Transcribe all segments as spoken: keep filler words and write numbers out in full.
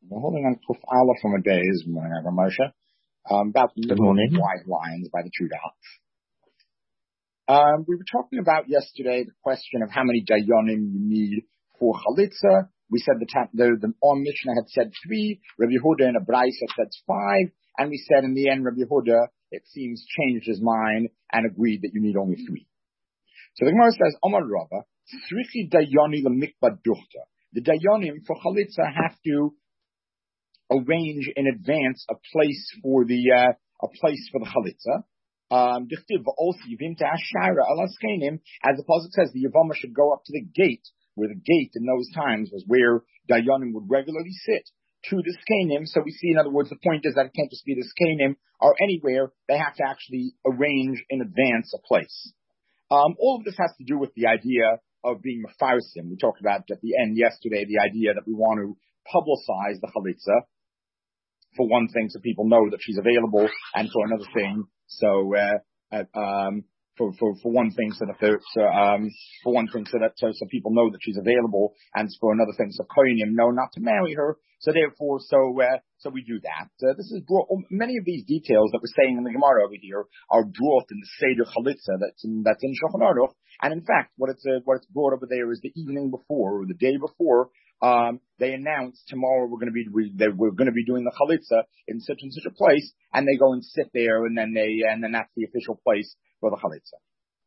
We're holding on Kuf Aleph from a day is Moshe. Um, about the Good morning. white lines by the two dots. Um, we were talking about yesterday the question of how many dayanim you need for chalitza. We said the ta- the the Om Mishnah had said three. Rabbi Yehuda and a Braisa said five, and we said in the end Rabbi Yehuda, it seems, changed his mind and agreed that you need only three. So the Gemara says, Omar Rava, Tzrichi dayani lemikbad duchta. The dayanim for chalitza have to arrange in advance a place for the uh, a place for the chalitza. Um, as the pasuk says, the Yavama should go up to the gate, where the gate in those times was where dayanim would regularly sit, to the skenim. So we see, in other words, the point is that it can't just be the skenim or anywhere. They have to actually arrange in advance a place. Um, all of this has to do with the idea of being mefarsim. We talked about at the end yesterday the idea that we want to publicize the chalitza. For one thing, so people know that she's available, and for another thing, so uh, uh, um, for for for one thing, so that there, so, um, for one thing, so that so, so people know that she's available, and for another thing, so kohenim know not to marry her. So therefore, so uh, so we do that. Uh, this is brought, many of these details that we're saying in the Gemara over here are brought in the Seder Chalitza that's in that's in Shulchan Aruch, and in fact, what it's uh, what it's brought over there is the evening before or the day before. Um, they announce tomorrow we're going to be we, they, we're going to be doing the chalitza in such and such a place, and they go and sit there, and then they and then that's the official place for the chalitza.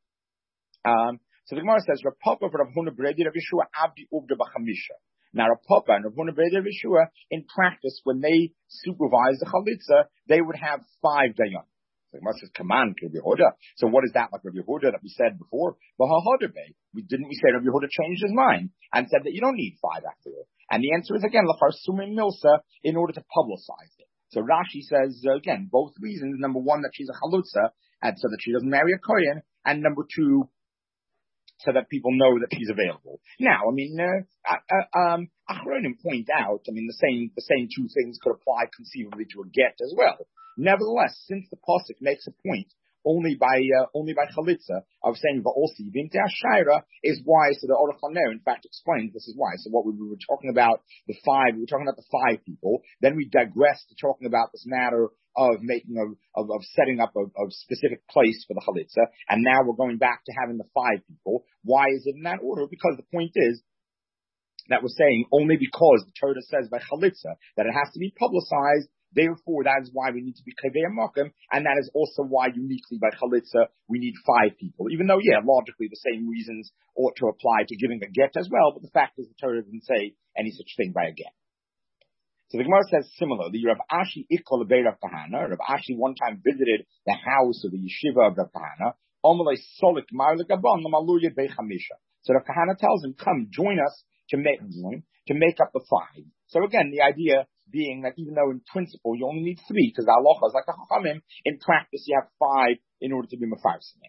Um, so the Gemara says, Rav Papa Rav Huna Bredi Rav Yeshua Abdi Ubda B'Chamisha. Now Rav Papa and Rav Huna Bredi Rav Yeshua, in practice, when they supervise the chalitza, they would have five dayan. The Gemara says, "Command Rabbi Yehuda." So what is that like Rabbi Yehuda that we said before? We didn't we say Rabbi Yehuda changed his mind and said that you don't need five after all? And the answer is again lachar sumim milsa, in order to publicize it. So Rashi says uh, again both reasons. Number one, that she's a chalutza, and so that she doesn't marry a kohen, and number two, so that people know that she's available. Now, I mean, uh, uh, um, Achronim point out, I mean, the same the same two things could apply conceivably to a get as well. Nevertheless, since the pasuk makes a point only by uh, only by chalitza of saying va'osi v'imte ashayra is why. So the Aruch LaNer in fact explains this is why. So what we were talking about the five, we were talking about the five people. Then we digressed to talking about this matter of making a of, of setting up a, a specific place for the chalitza, and now we're going back to having the five people. Why is it in that order? Because the point is that we're saying only because the Torah says by chalitza that it has to be publicized. Therefore, that is why we need to be kaveh makom, and that is also why uniquely by chalitza we need five people. Even though, yeah, logically the same reasons ought to apply to giving a get as well, but the fact is the Torah doesn't say any such thing by a get. So the Gemara says similarly, Rav Ashi ikol bei Rav Kahana. Rav Ashi one time visited the house of the yeshiva of Rav Kahana. Omalei solik mar legabon lamaluya bei chamisha. So Rav Kahana tells him, "Come join us to make to make up the five." So again, the idea being that even though in principle you only need three, because the halacha is like the chachamim, in practice you have five in order to be mefarsim.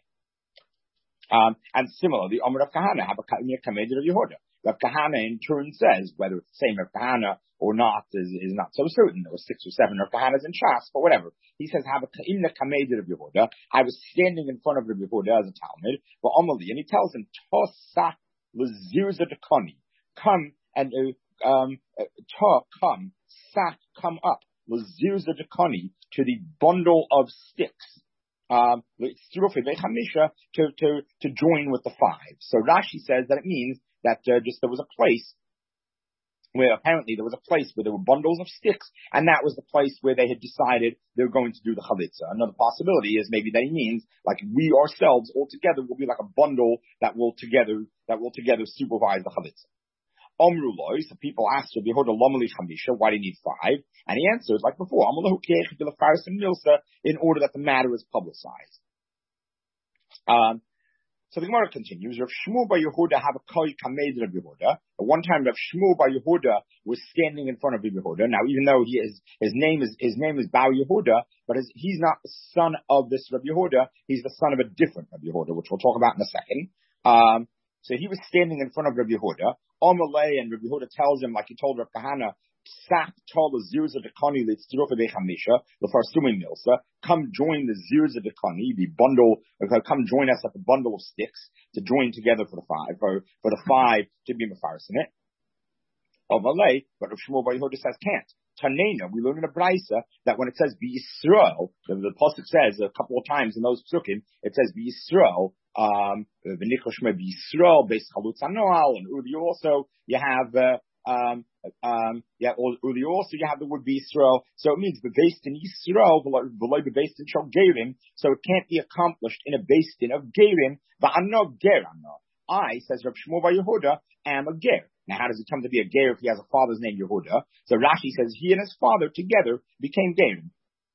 Um, and similarly, Omer Rav Kahana, have a kamed Rav Yehuda. Rav Kahana in turn says, whether it's the same Rav Kahana or not is, is not so certain. There were six or seven Rav Kahanas in Shas, but whatever. He says, have a kamed Rav Yehuda. I was standing in front of Rav Yehuda as a Talmud, but Omali, and he tells him, Tosak l'zirza dekoni, come and uh, um, uh, ta come. Sak, come up, l'zirza dekoni, to the bundle of sticks, um, to, to, to join with the five. So Rashi says that it means that uh, just there was a place where apparently there was a place where there were bundles of sticks, and that was the place where they had decided they were going to do the chalitza. Another possibility is maybe that he means like we ourselves all together will be like a bundle that will together, that will together supervise the chalitza. Omruloi, so people asked Rabbi Yehuda Lomali Chamisha, why do you need five? And he answers like before, in order that the matter is publicized. Um, so the Gemara continues. Rav Shmuel bar Yehuda have a koi kamed Rabbi Yehuda. At one time, Rav Shmuel bar Yehuda was standing in front of Rabbi Yehuda. Now, even though he is his name is his name is Bar Yehuda, but his, he's not the son of this Rabbi Yehuda. He's the son of a different Rabbi Yehuda, which we'll talk about in a second. Um, so he was standing in front of Rabbi Yehuda. Omalei, and Rabbi Yehuda tells him, like he told Rav Kahana, Sak tol zirza dekani litztirofa bechamisha lefarsumim milsa. Come join the zirza dekani, the bundle. Come join us at the bundle of sticks to join together for the five, for, for the five to be mefarsim it. Omalei, but Rav Shmuel bar Yehuda says can't. Tanena, we learn in a Brisa that when it says B'Yisrael, the, the pasuk says a couple of times in those psukim, it says B'Yisrael, um, V'nichoshme B'Yisrael, Beis Chalutz HaNoal, and earlier also you have, uh, um, um, yeah, earlier also you have the word B'Yisrael, so it means based in Yisrael, below the based in Shal Gerim, so it can't be accomplished in a based in of Gerim, V'ano Ger Ano. I, says Rav Shmuel Bar Yehuda, am a ger. Now, how does it come to be a ger if he has a father's name Yehuda? So Rashi says he and his father together became gerim.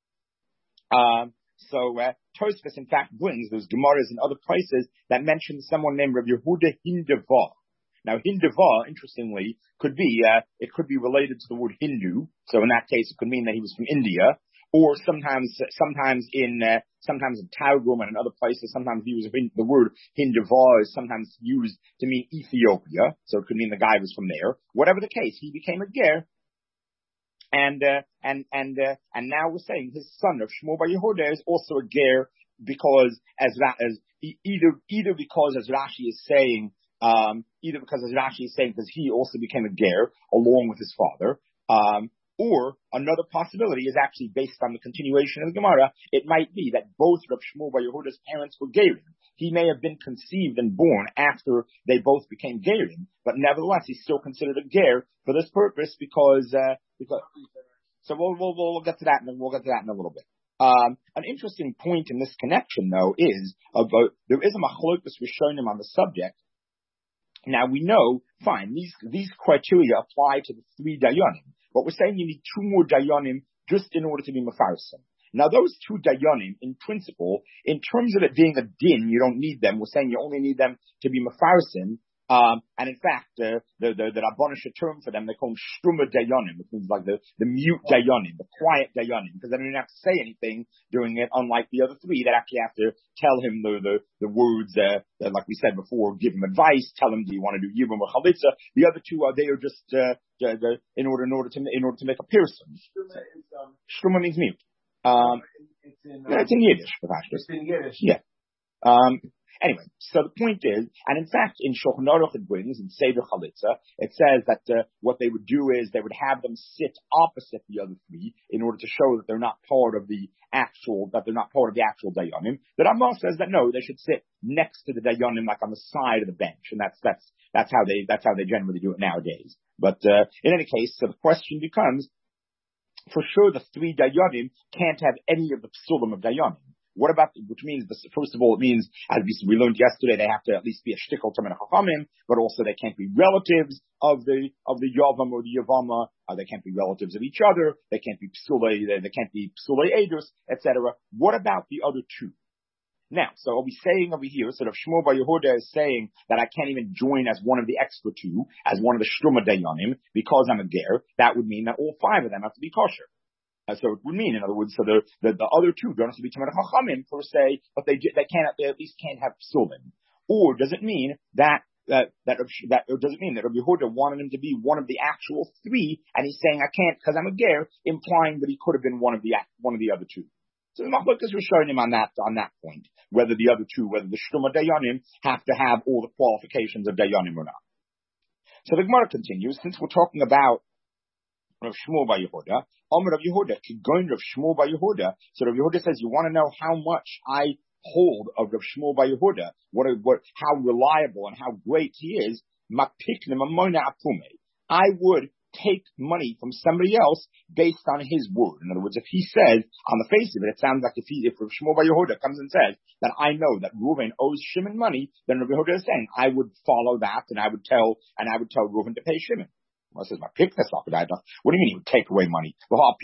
Um, so uh, Tosfos, in fact, brings those Gemaras in other places that mention someone named Rav Yehuda Hindava. Now, Hindava, interestingly, could be uh, it could be related to the word Hindu. So in that case, it could mean that he was from India. Or sometimes, sometimes in, uh, sometimes in Targum and in other places, sometimes the use of the word Hindava is sometimes used to mean Ethiopia. So it could mean the guy was from there. Whatever the case, he became a ger. And, uh, and, and, uh, and now we're saying his son of Shmuel Bar Yehuda is also a ger because as, as, either, either because as Rashi is saying, um, either because as Rashi is saying because he also became a ger along with his father, um, or another possibility is actually based on the continuation of the Gemara. It might be that both Rav Shmuel Bar Yehuda's parents were gerim. He may have been conceived and born after they both became gerim, but nevertheless he's still considered a ger for this purpose because, uh, because, so we'll, we'll, we'll get to that and we'll get to that in a little bit. Um, an interesting point in this connection though is about, there is a machlokus rishonim on the subject. Now we know, fine, these, these criteria apply to the three dayanim. But we're saying you need two more dayanim just in order to be mefarsim. Now those two dayanim, in principle, in terms of it being a din, you don't need them. We're saying you only need them to be mefarsim. Um, and in fact, uh, the, the, the Rabbanish term for them, they call them shtumah dayanim, which means like the, the mute dayanim, the quiet dayanim, because they don't even have to say anything during it, unlike the other three that actually have to tell him the, the, the words, uh, that, like we said before, give him advice, tell him, do you want to do yibum or chalitza? The other two are, they are just, uh, the, the, in order, in order to, in order to make a person. Shtumah is, um, Shtumah means mute. Um, it's in, um, yeah, it's in Yiddish, it's in Yiddish. Yeah. Um, Anyway, so the point is, and in fact, in Shulchan Aruch it brings, in Seder Chalitza, it says that uh, what they would do is they would have them sit opposite the other three in order to show that they're not part of the actual, that they're not part of the actual Dayanim. The Rambam says that no, they should sit next to the Dayanim, like on the side of the bench, and that's that's that's how they that's how they generally do it nowadays. But uh, in any case, so the question becomes, for sure, the three Dayanim can't have any of the psulim of Dayanim. What about, which means, first of all, it means, as we learned yesterday, they have to at least be a shtickle to Chachamim, but also they can't be relatives of the, of the Yavam or the Yavama, uh, they can't be relatives of each other, they can't be psulei, they, they can't be psulei edus, et cetera. What about the other two? Now, so are we saying over here, sort of Shmuel Bar Yehuda is saying that I can't even join as one of the extra two, as one of the Shtumah Dayanim, because I'm a ger? That would mean that all five of them have to be kosher. Uh, so it would mean, in other words, so the, the, the other two don't have to be Tamar Chachamim per se, but they, they can't, they at least can't have psulim. Or does it mean that, that, that, that, or does it mean that Rabbi Yehuda wanted him to be one of the actual three, and he's saying, I can't because I'm a ger, implying that he could have been one of the, one of the other two. So the Machlokas was showing him on that, on that point, whether the other two, whether the Shtumah Dayanim have to have all the qualifications of Dayanim or not. So the Gemara continues, since we're talking about Rav Shmuel Bar Yehuda, Omer Rav Yehuda, Kigoin Rav Shmuel Bar Yehuda. So Rav Yehuda says, you want to know how much I hold of Rav Shmuel Bar Yehuda, what, what, how reliable and how great he is, Mapiknim Amona Apume. I would take money from somebody else based on his word. In other words, if he says, on the face of it, it sounds like if he, if Rav Shmuel Bar Yehuda comes and says that I know that Reuven owes Shimon money, then Rav Yehuda is saying, I would follow that and I would tell, and I would tell Reuven to pay Shimon. Well, says, my pick this off. What do you mean he would take away money?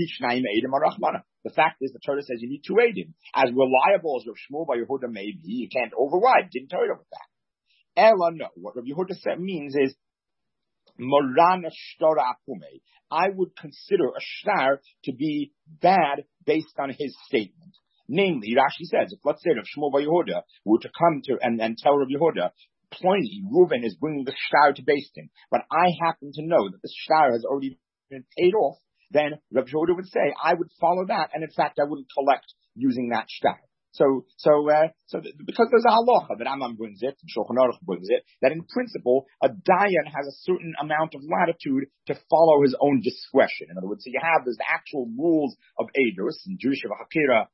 The fact is, the Torah says you need two Eidim. As reliable as Rav Shmuel Bar Yehuda may be, you can't override. Didn't Torah with that. Ella, no. What Rav Yehuda said means is, Moran Shtora Apume. I would consider a shtar to be bad based on his statement. Namely, Rashi says, if let's say Rav Shmuel Bar Yehuda were to come to and, and tell Rav Yehuda, plainly, Reuven is bringing the shtar to Beis Din, but I happen to know that the shtar has already been paid off, then Rav Yehuda would say, I would follow that, and in fact, I wouldn't collect using that shtar. So, so, uh, so th- because there's a halacha that Rambam brings it, and Shulchan Aruch brings it, that in principle, a dayan has a certain amount of latitude to follow his own discretion. In other words, so you have, there's the actual rules of Eidos and Jewish Hakira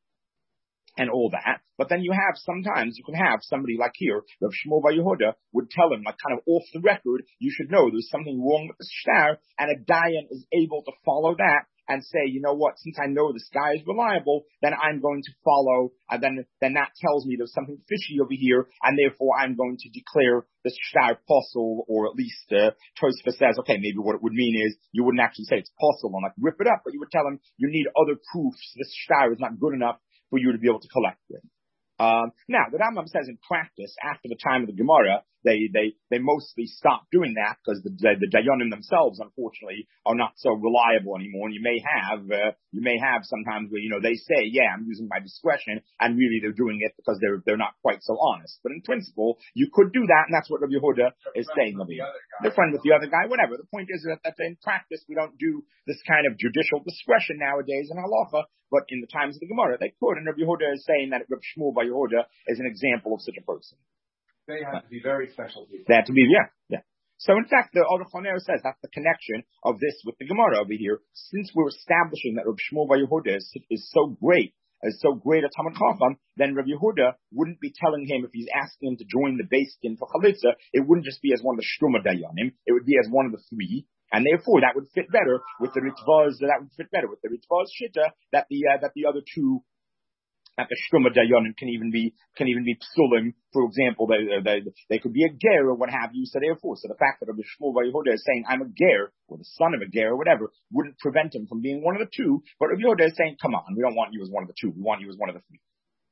and all that. But then you have, sometimes you can have somebody like here, Rav Shmuel Bar Yehuda would tell him, like kind of off the record, you should know there's something wrong with the shtar, and a dayan is able to follow that and say, you know what, since I know this guy is reliable, then I'm going to follow, and then, then that tells me there's something fishy over here, and therefore I'm going to declare the shtar possible, or at least, uh, Tosfos says, okay, maybe what it would mean is, you wouldn't actually say it's possible and like rip it up, but you would tell him, you need other proofs, this shtar is not good enough for you to be able to collect with. Um, now, the Rambam says in practice, after the time of the Gemara, they, they, they mostly stopped doing that because the, the, the Dayanim themselves, unfortunately, are not so reliable anymore. And you may have, uh, you may have sometimes where, you know, they say, yeah, I'm using my discretion, and really they're doing it because they're, they're not quite so honest. But in principle, you could do that, and that's what Rabbi Yehuda is saying. Rabbi. They're friend with the other guy, whatever. The point is that, that in practice, we don't do this kind of judicial discretion nowadays in halacha, but in the times of the Gemara, they could. And Rabbi Yehuda is saying that Rabbi Shmuel Bar Yehuda is an example of such a person. They have to be very special people. They have to be, yeah, yeah. So in fact, the Aruch LaNer says that's the connection of this with the Gemara over here. Since we're establishing that Rabbi Shmuel Bar Yehuda is, is so great, is so great a Talmid Chacham, then Rabbi Yehuda wouldn't be telling him, if he's asking him to join the Beis Din for Chalitza, it wouldn't just be as one of the Shtruma Dayanim, it would be as one of the three. And therefore, that would fit better with the Ritvaz, that would fit better with the Ritvaz Shitta, that the, uh, that the other two, that the Shtruma Dayanim can even be, can even be psulim. For example, they, they, they could be a ger or what have you, so therefore, so the fact that Rabbi Shmuel Bar Yehuda is saying, I'm a ger, or the son of a ger, or whatever, wouldn't prevent him from being one of the two, but Rabbi Yehuda is saying, come on, we don't want you as one of the two, we want you as one of the three.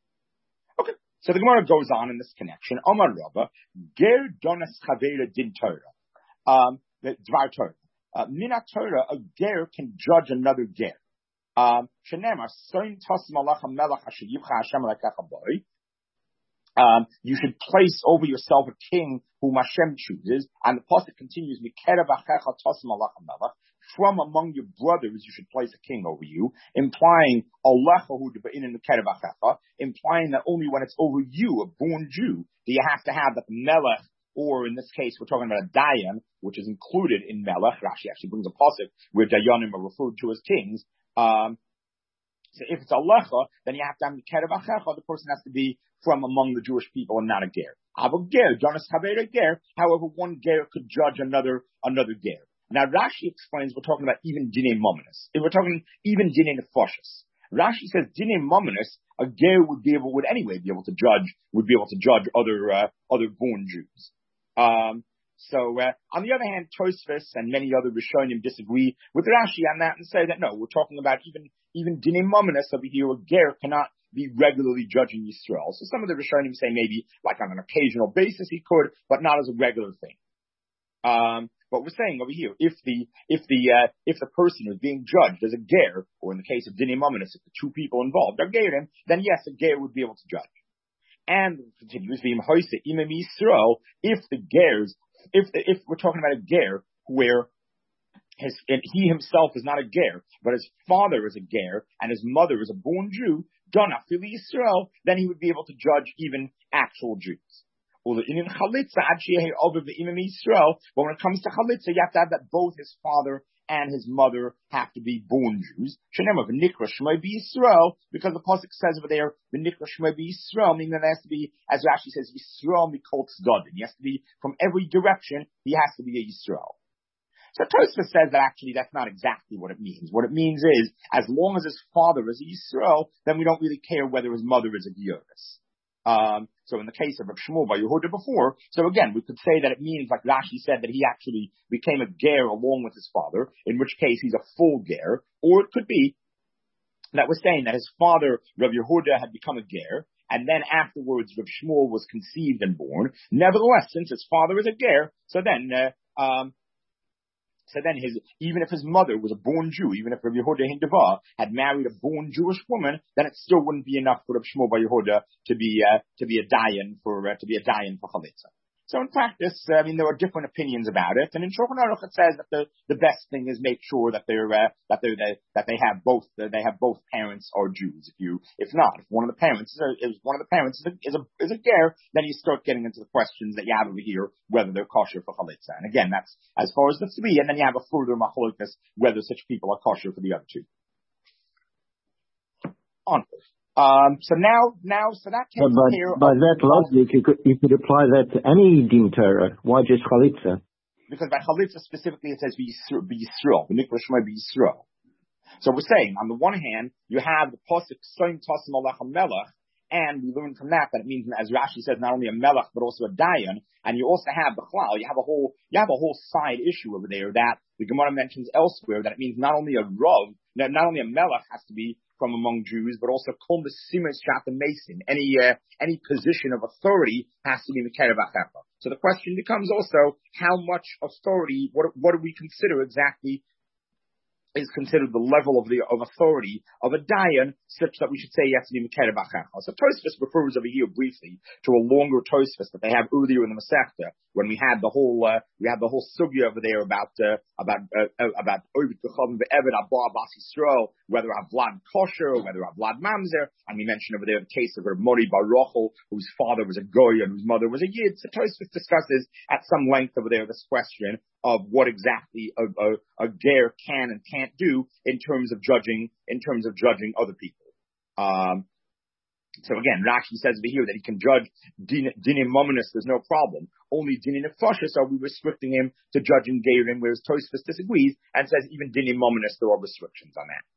Okay, so the Gemara goes on in this connection, Omar Rabba, ger donas chavera din Torah, um, the Dvar Torah. Uh, Mina Torah, a ger can judge another ger. Um, um, you should place over yourself a king whom Hashem chooses, and the pasuk continues, from among your brothers you should place a king over you, implying implying that only when it's over you, a born Jew, do you have to have that melech, or in this case, we're talking about a dayan, which is included in melech. Rashi actually brings a pasuk where dayanim are referred to as kings. Um, so if it's alecha, then you have to have the kerev achecha. The person has to be from among the Jewish people and not a ger. Avo ger, Jonas Chaver ger. However, one ger could judge another another ger. Now Rashi explains we're talking about even dinei mominus. If we're talking even dinei nefashos, Rashi says dinei mominus, a ger would be able would anyway be able to judge would be able to judge other uh, other born Jews. Um, So, uh, on the other hand, Tosfos and many other Rishonim disagree with Rashi on that and say that no, we're talking about even, even Dinei Mominus over here, a ger cannot be regularly judging Yisrael. So some of the Rishonim say maybe, like on an occasional basis he could, but not as a regular thing. Um, but we're saying over here, if the, if the, uh, if the person is being judged as a ger, or in the case of Dinei Mominus, if the two people involved are gerim, then yes, a ger would be able to judge. And continues, if the gers, if if we're talking about a ger where his and he himself is not a ger, but his father is a ger and his mother is a born Jew, dona fili Yisrael, then he would be able to judge even actual Jews. But when it comes to chalitza, you have to have that both his father and his mother have to be born Jews. Because the pasuk says over there, v'nikra shmei b'Yisrael, meaning that it has to be, as Rashi says, Yisrael mikol tzaddim. He has to be from every direction. He has to be a Yisrael. So Tosfos says that actually that's not exactly what it means. What it means is, as long as his father is a Yisrael, then we don't really care whether his mother is a Gioris. Um, so in the case of Rav Shmuel Bar Yehuda before, so again, we could say that it means, like Rashi said, that he actually became a ger along with his father, in which case he's a full ger, or it could be that we're saying that his father, Rav Yehuda, had become a ger, and then afterwards Rav Shmuel was conceived and born. Nevertheless, since his father is a ger, so then, uh, um, So then his, even if his mother was a born Jew, even if Rav Yehuda Hindava had married a born Jewish woman, then it still wouldn't be enough for Rav Shmuel Bar Yehuda to be, uh, to be a dayan for, uh, to be a dayan for chalitza. So in practice, I mean, there are different opinions about it. And in Shulchan Aruch, it says that the, the best thing is make sure that they're, uh, that they're, they, that they have both, uh, they have both parents are Jews. If you, if not, if one of the parents is, a, is one of the parents is a, is a, is a ger, then you start getting into the questions that you have over here, whether they're kosher for chalitza. And again, that's as far as the three, and then you have a further machlokas, whether such people are kosher for the other two. Onward. Um, so now, now, so that takes but care by of... that logic, you could, you could apply that to any din Torah. Why just chalitza? Because by chalitza specifically it says be Yisrael, v'nikra shema be Yisrael. So we're saying, on the one hand, you have the pasuk soim tasim alach melech, and we learn from that that it means, as Rashi says, not only a melech but also a dayan, and you also have the chlal. You have a whole, you have a whole side issue over there that the Gemara mentions elsewhere, that it means not only a rav, not only a melech has to be from among Jews, but also kol mesimas shat mason. Any uh, any position of authority has to be mekarev achecha. So the question becomes also, how much authority? What what do we consider exactly is considered the level of the of authority of a dayan, such that we should say yes to be mekarev achecha? So Tosfos refers over here briefly to a longer Tosfos that they have earlier in the Masechta, when we had the whole uh, we had the whole sugya over there about uh, about uh, about Ovid B'Chavim Be'Eved Abba Bas Yisrael, whether Avlad kosher or whether Avlad mamzer, and we mentioned over there the case of Mori Bar Rochel, whose father was a goy and whose mother was a yid. So Tosfos discusses at some length over there this question of what exactly a, a, a ger can and can't do in terms of judging in terms of judging other people. Um, So again, Rashi says over here that he can judge dinim mominus, there's no problem. Only dinim nefashis are we restricting him to judging gerim, whereas Tosfos disagrees and says even dinim mominus, there are restrictions on that.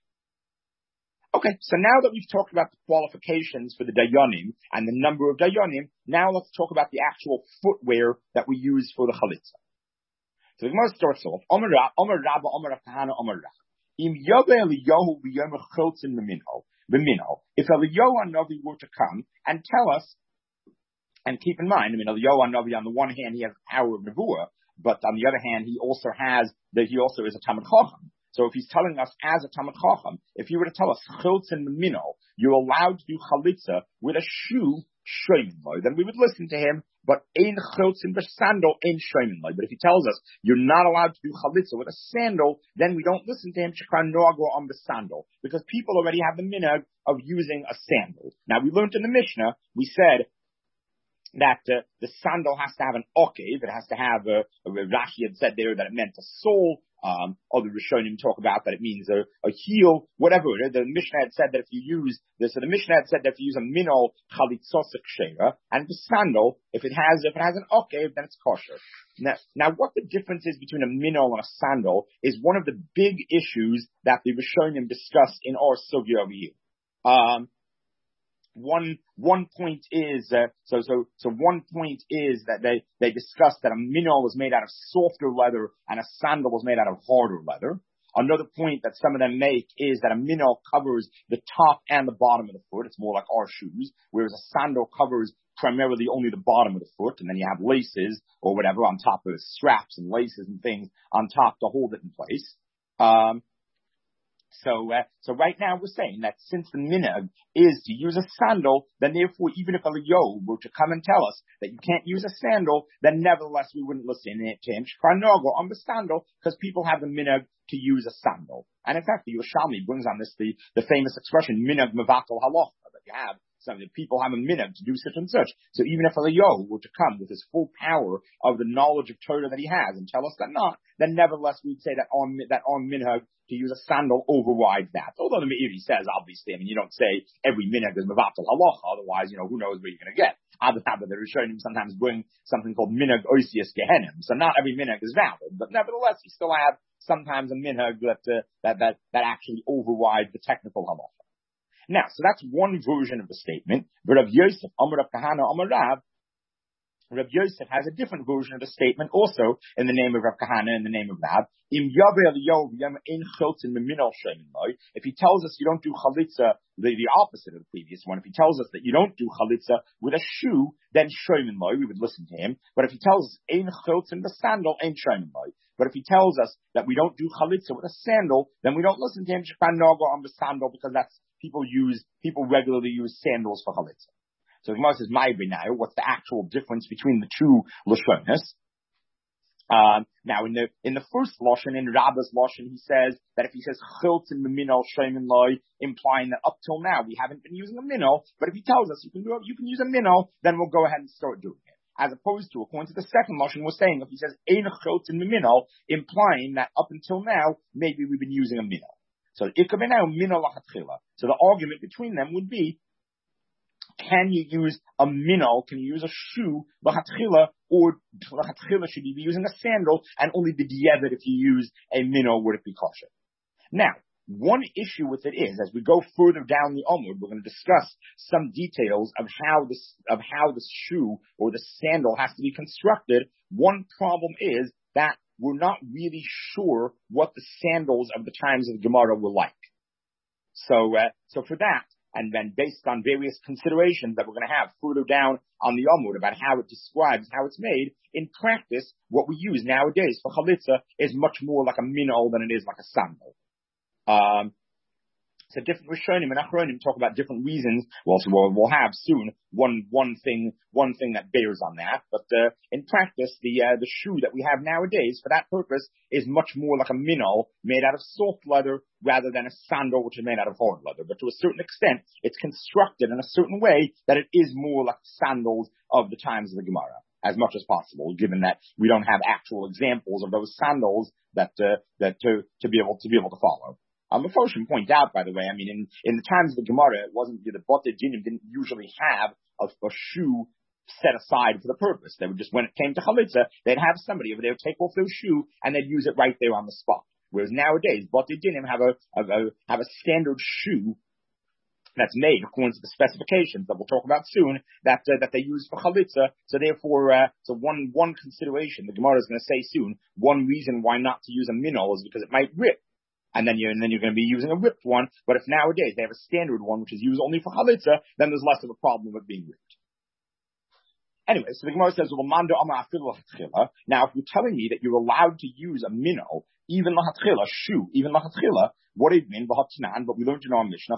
Okay, so now that we've talked about the qualifications for the dayanim and the number of dayanim, now let's talk about the actual footwear that we use for the chalitza. So the Gemara starts off, Omer Rabba, Omer Kahana, Omer Rach. Im Yobe Eliyahu b'yom chiltzin meminho. If Eliyahu Navi were to come and tell us, and keep in mind, I mean, Eliyahu Navi on the one hand he has the power of nevuah, but on the other hand he also has that he also is a Talmid Chacham. So if he's telling us as a Talmid Chacham, if he were to tell us chiltzin memino, you're allowed to do chalitza with a shoe shoymin loy, then we would listen to him. But ein chiltzin b'sandal ein shoymin loy. But if he tells us you're not allowed to do chalitza with a sandal, then we don't listen to him. Shekran noago on the sandal, because people already have the minhag of using a sandal. Now we learned in the Mishnah, we said that uh, the sandal has to have an okev, it has to have a, a Rashi had said there that it meant a sole. Um, other Rishonim talk about that it means a, a heel, whatever. The Mishnah had said that if you use this, so the Mishnah had said that if you use a minol chalitzosik shera, and the sandal, if it has if it has an okev, then it's kosher. Now, now, what the difference is between a minol and a sandal is one of the big issues that the Rishonim discussed in our sugya over here. Um, One one point is uh, so so so one point is that they they discussed that a minol was made out of softer leather and a sandal was made out of harder leather. Another point that some of them make is that a minol covers the top and the bottom of the foot. It's more like our shoes, whereas a sandal covers primarily only the bottom of the foot, and then you have laces or whatever on top of the straps and laces and things on top to hold it in place. Um, So, uh, so right now we're saying that since the minhag is to use a sandal, then therefore even if Eliyahu were to come and tell us that you can't use a sandal, then nevertheless we wouldn't listen to him. Shkarnogo on the sandal, because people have the minhag to use a sandal. And in fact, the Yerushalmi brings on this the, the famous expression minhag mevatel halacha, that you have some of the people have a minhag to do such and such. So even if Eliyahu were to come with his full power of the knowledge of Torah that he has and tell us that not, then nevertheless we'd say that on that on minhag to use a sandal overrides that. Although the Meiri says, obviously, I mean, you don't say every minhag is mevatel halacha, otherwise, you know, who knows where you're going to get. Other than the Rishonim sometimes bring something called minhag oisius gehenim. So not every minhag is valid, but nevertheless, you still have sometimes a minhag that uh, that that that actually overrides the technical halacha. Now, so that's one version of the statement. But Rav Yosef, Amar Rav Kahana, Amar Rav, Rav Yosef has a different version of the statement also in the name of Rav Kahana and the name of Rav. If he tells us you don't do chalitza, the, the opposite of the previous one, if he tells us that you don't do chalitza with a shoe, then shoymin loy, we would listen to him. But if he tells us ein chiltzin the sandal, ain't shoymin loy. But if he tells us that we don't do chalitza with a sandal, then we don't listen to him. Shekhan nogo on the sandal, because that's people use people regularly use sandals for chalitza. So the Gemara says, "My now, what's the actual difference between the two lashonos?" Um, now, in the in the first lashon, in Rabba's lashon, he says that if he says chilton minol shaymin loy, implying that up till now we haven't been using a minol, but if he tells us you can do it, you can use a minol, then we'll go ahead and start doing it. As opposed to, according to the second lashon, we're saying if he says ein chilton minol, implying that up until now maybe we've been using a minol. So ikabinau minol lachatchila. So the argument between them would be, can you use a minol, can you use a shoe, lachatchila, or lachatchila should you be using a sandal, and only the diavad if you use a minol would it be kosher? Now, one issue with it is, as we go further down the Amud, we're going to discuss some details of how this, of how the shoe or the sandal has to be constructed. One problem is that we're not really sure what the sandals of the times of the Gemara were like. So, uh, so for that, and then based on various considerations that we're going to have further down on the Amud about how it describes how it's made, in practice, what we use nowadays for chalitza is much more like a minol than it is like a sandal. Um, so different Rishonim and Achronim talk about different reasons. Well, so we'll, we'll have soon one one thing one thing that bears on that. But uh, in practice, the uh, the shoe that we have nowadays for that purpose is much more like a minol made out of soft leather rather than a sandal which is made out of hard leather. But to a certain extent, it's constructed in a certain way that it is more like sandals of the times of the Gemara, as much as possible, given that we don't have actual examples of those sandals that uh, that to to be able to be able to follow. Um, the Foshim point out, by the way, I mean, in, in the times of the Gemara, it wasn't the Bate Dinim didn't usually have a, a shoe set aside for the purpose. They would just, when it came to chalitza, they'd have somebody over there take off their shoe and they'd use it right there on the spot. Whereas nowadays, Bate Dinim have a, a, a have a standard shoe that's made according to the specifications that we'll talk about soon, that uh, that they use for chalitza. So therefore, uh, so one one consideration the Gemara is going to say soon. One reason why not to use a minol is because it might rip. And then you're, and then you're going to be using a ripped one. But if nowadays they have a standard one, which is used only for chalitza, then there's less of a problem with being ripped. Anyway, so the Gemara says, now if you're telling me that you're allowed to use a minnow, even lachatchila, shoe, even lachatchila, what do you mean? But we learned in our Mishnah,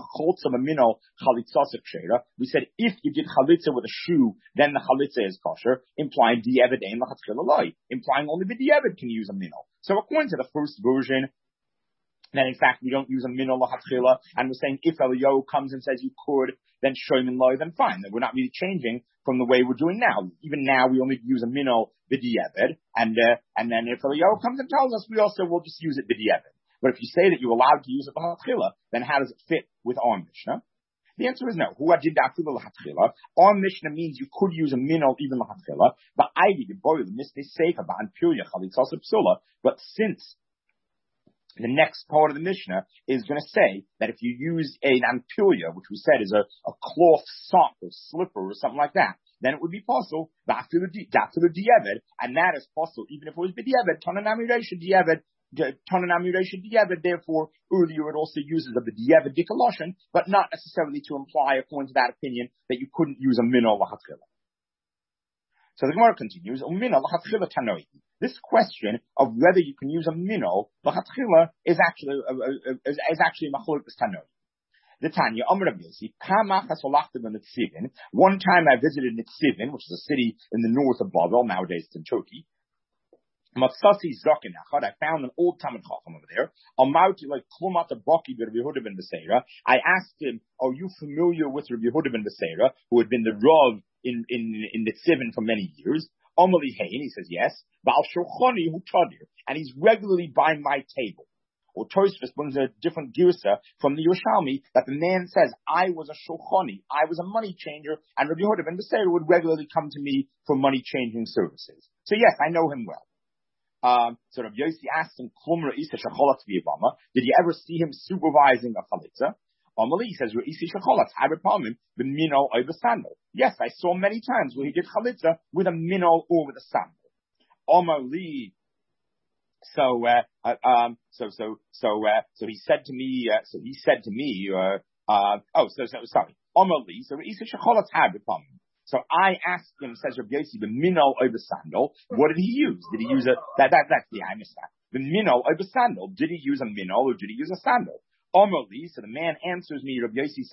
we said if you did chalitza with a shoe, then the chalitza is kosher, implying diavad ein lachatchila loy, implying only the diavad can use a minnow. So according to the first version, then in fact we don't use a minol lachatchila, and we're saying if Eliyahu comes and says you could, then shoymin loy, then fine. Then we're not really changing from the way we're doing now. Even now we only use a minol b'diavad, and uh, and then if Eliyahu comes and tells us, we also will just use it b'diavad. But if you say that you're allowed to use it lachatchila, then how does it fit with our Mishnah? The answer is no. Hu adid afilu lachatchila. Our Mishnah means you could use a minol even lachatchila, but I did boil the mistake sefer ba'an pirya chalitzas psula. But since the next part of the Mishnah is going to say that if you use an ampulia, which we said is a, a cloth sock or slipper or something like that, then it would be possible, and that is possible even if it was b'diavad, tananami reisha diavad, tananami reisha diavad, therefore earlier it also uses a b'diavad dikaloshin, but not necessarily to imply, according to that opinion, that you couldn't use a minol lachatchila. So the Gemara continues, this question of whether you can use a minol lachatchila is actually uh, uh, is, is actually a machlokes tanoi. The Tanya Amar Rabbi Yossi, one time I visited Nitzivin, which is a city in the north of Babel, nowadays it's in Turkey. Matsasi Zakinachad, I found an old Talmid Chacham over there. Amauti like Klumata Baki Rabbi Yehuda ben Beseira. I asked him, are you familiar with Rabbi Yehuda ben Beseira, who had been the Rav in in in Nitzivin for many years? Amali Hein, he says yes. Baal Shochani Hu Tadir, and he's regularly by my table. Or Tosfos brings a different girsa from the Yerushalmi that the man says, I was a shochani, I was a money changer, and Rabbi Yehuda ben Beseira would regularly come to me for money changing services. So yes, I know him well. Um, so Rabbi Yossi asked him, did you ever see him supervising a chalitza? Amali says, yes, I saw many times where he did chalitza with a minol or with a sandal. Amali. So, uh, uh, um, so, so, so, uh, so he said to me, uh, so he said to me, uh, uh, oh, so, so, sorry, Omali, so So I asked him, says Rabbi Yossi, the minol over sandal, what did he use? Did he use a, that, that, that's the, I missed that. The minol over sandal, did he use a minol or did he use a sandal? Omali, so the man answers me, Rabbi Yossi said,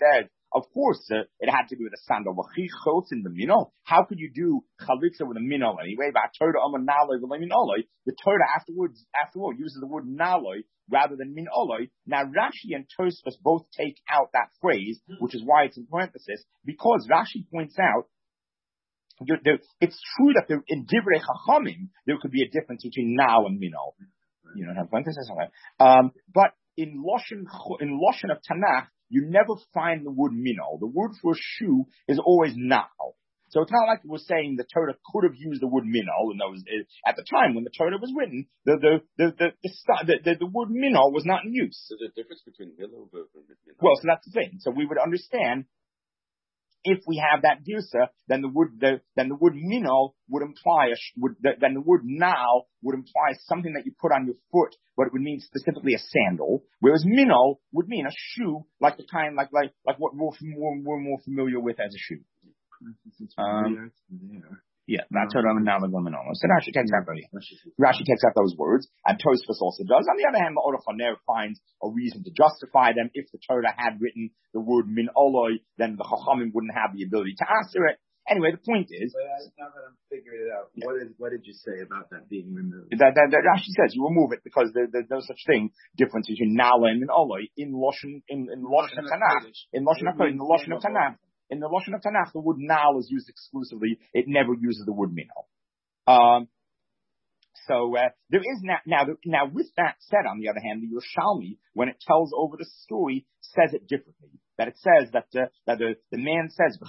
of course, uh, it had to be with a sandal. In the minol, how could you do chalitza with a minol anyway? The Torah afterwards, after all, uses the word naloi rather than min oloi. Now Rashi and Tosfos both take out that phrase, which is why it's in parenthesis, because Rashi points out there, there, it's true that there, in Divrei Chachamim there could be a difference between now and minol. You don't have parenthesis on that. Um, but in Loshen, in Loshen of Tanakh, you never find the word minol. The word for a shoe is always now. So it's not like it was saying the Torah could have used the word minol, and those at the time when the Torah was written, the the the the the, the, the, the word minol was not in use. There's a difference between minol and minol. Well, so that's the thing. So we would understand if we have that girsa, then the word the then the word minol would imply a would then the word now would imply something that you put on your foot, but it would mean specifically a sandal. Whereas minol would mean a shoe, like the kind like like like what we're more, we're more familiar with as a shoe. Um, yeah, that's what I'm now the woman almost. And Rashi takes out Rashi takes out those words, and Tosfos also does. On the other hand, the Orach Haner finds a reason to justify them. If the Torah had written the word min oloi, then the Chachamim wouldn't have the ability to answer it. Anyway, the point is. But I, now that I'm figuring it out, yeah. what is what did you say about that being removed? That, that, that Rashi says you remove it because there, there's no such thing difference between nala and min oloi in Loshen in in Loshen of Tanakh in Loshen of in the Loshen of Tanakh. In the Loshen of Tanakh, the word nal is used exclusively. It never uses the word minol. Um, so uh, there is now, now, now with that said, on the other hand, the Yerushalmi, when it tells over the story, says it differently. That it says that uh, that the, the man says,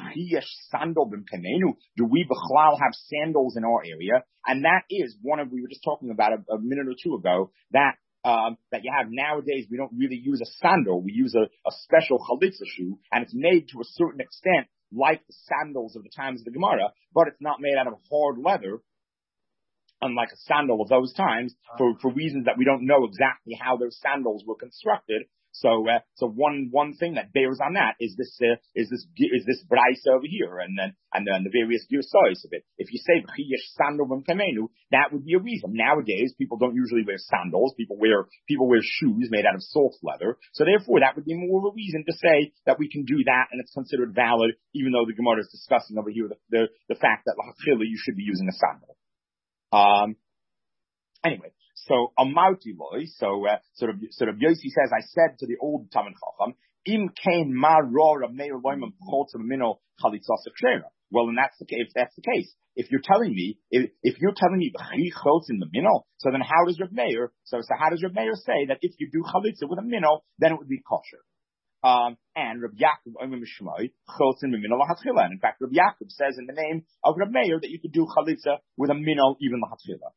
do we b'chlal have sandals in our area? And that is one of, we were just talking about a, a minute or two ago, that Um, that you have nowadays. We don't really use a sandal. We use a, a special chalitza shoe, and it's made to a certain extent like the sandals of the times of the Gemara, but it's not made out of hard leather, unlike a sandal of those times, for, for reasons that we don't know exactly how those sandals were constructed. So, uh, so one one thing that bears on that is this uh, is this is this brayso over here, and then and then the various girsos of it. If you say v'chiyesh sandal v'mkamenu, that would be a reason. Nowadays, people don't usually wear sandals. People wear people wear shoes made out of soft leather. So therefore, that would be more of a reason to say that we can do that, and it's considered valid, even though the Gemara is discussing over here the the, the fact that l'chachila you should be using a sandal. Um. Anyway. So Amarti loy, so uh, sort of sort of Yossi says, I said to the old Talmid Chacham, Im kain ma ro Rab Meir loymim chotz minol chalitzas kshera. Well, then that's the case. If that's the case, if you're telling me, if, if you're telling me b'chi chotz in the minol, so then how does Rab Meir? So so how does Rab Meir say that if you do chalitza with a minol, then it would be kosher? Um, and Rab Yaakov oimim shmoi chotz in the minol lahatchila. And in fact, Rab Yaakov says in the name of Rab Meir that you could do chalitza with a minol even lahatchila.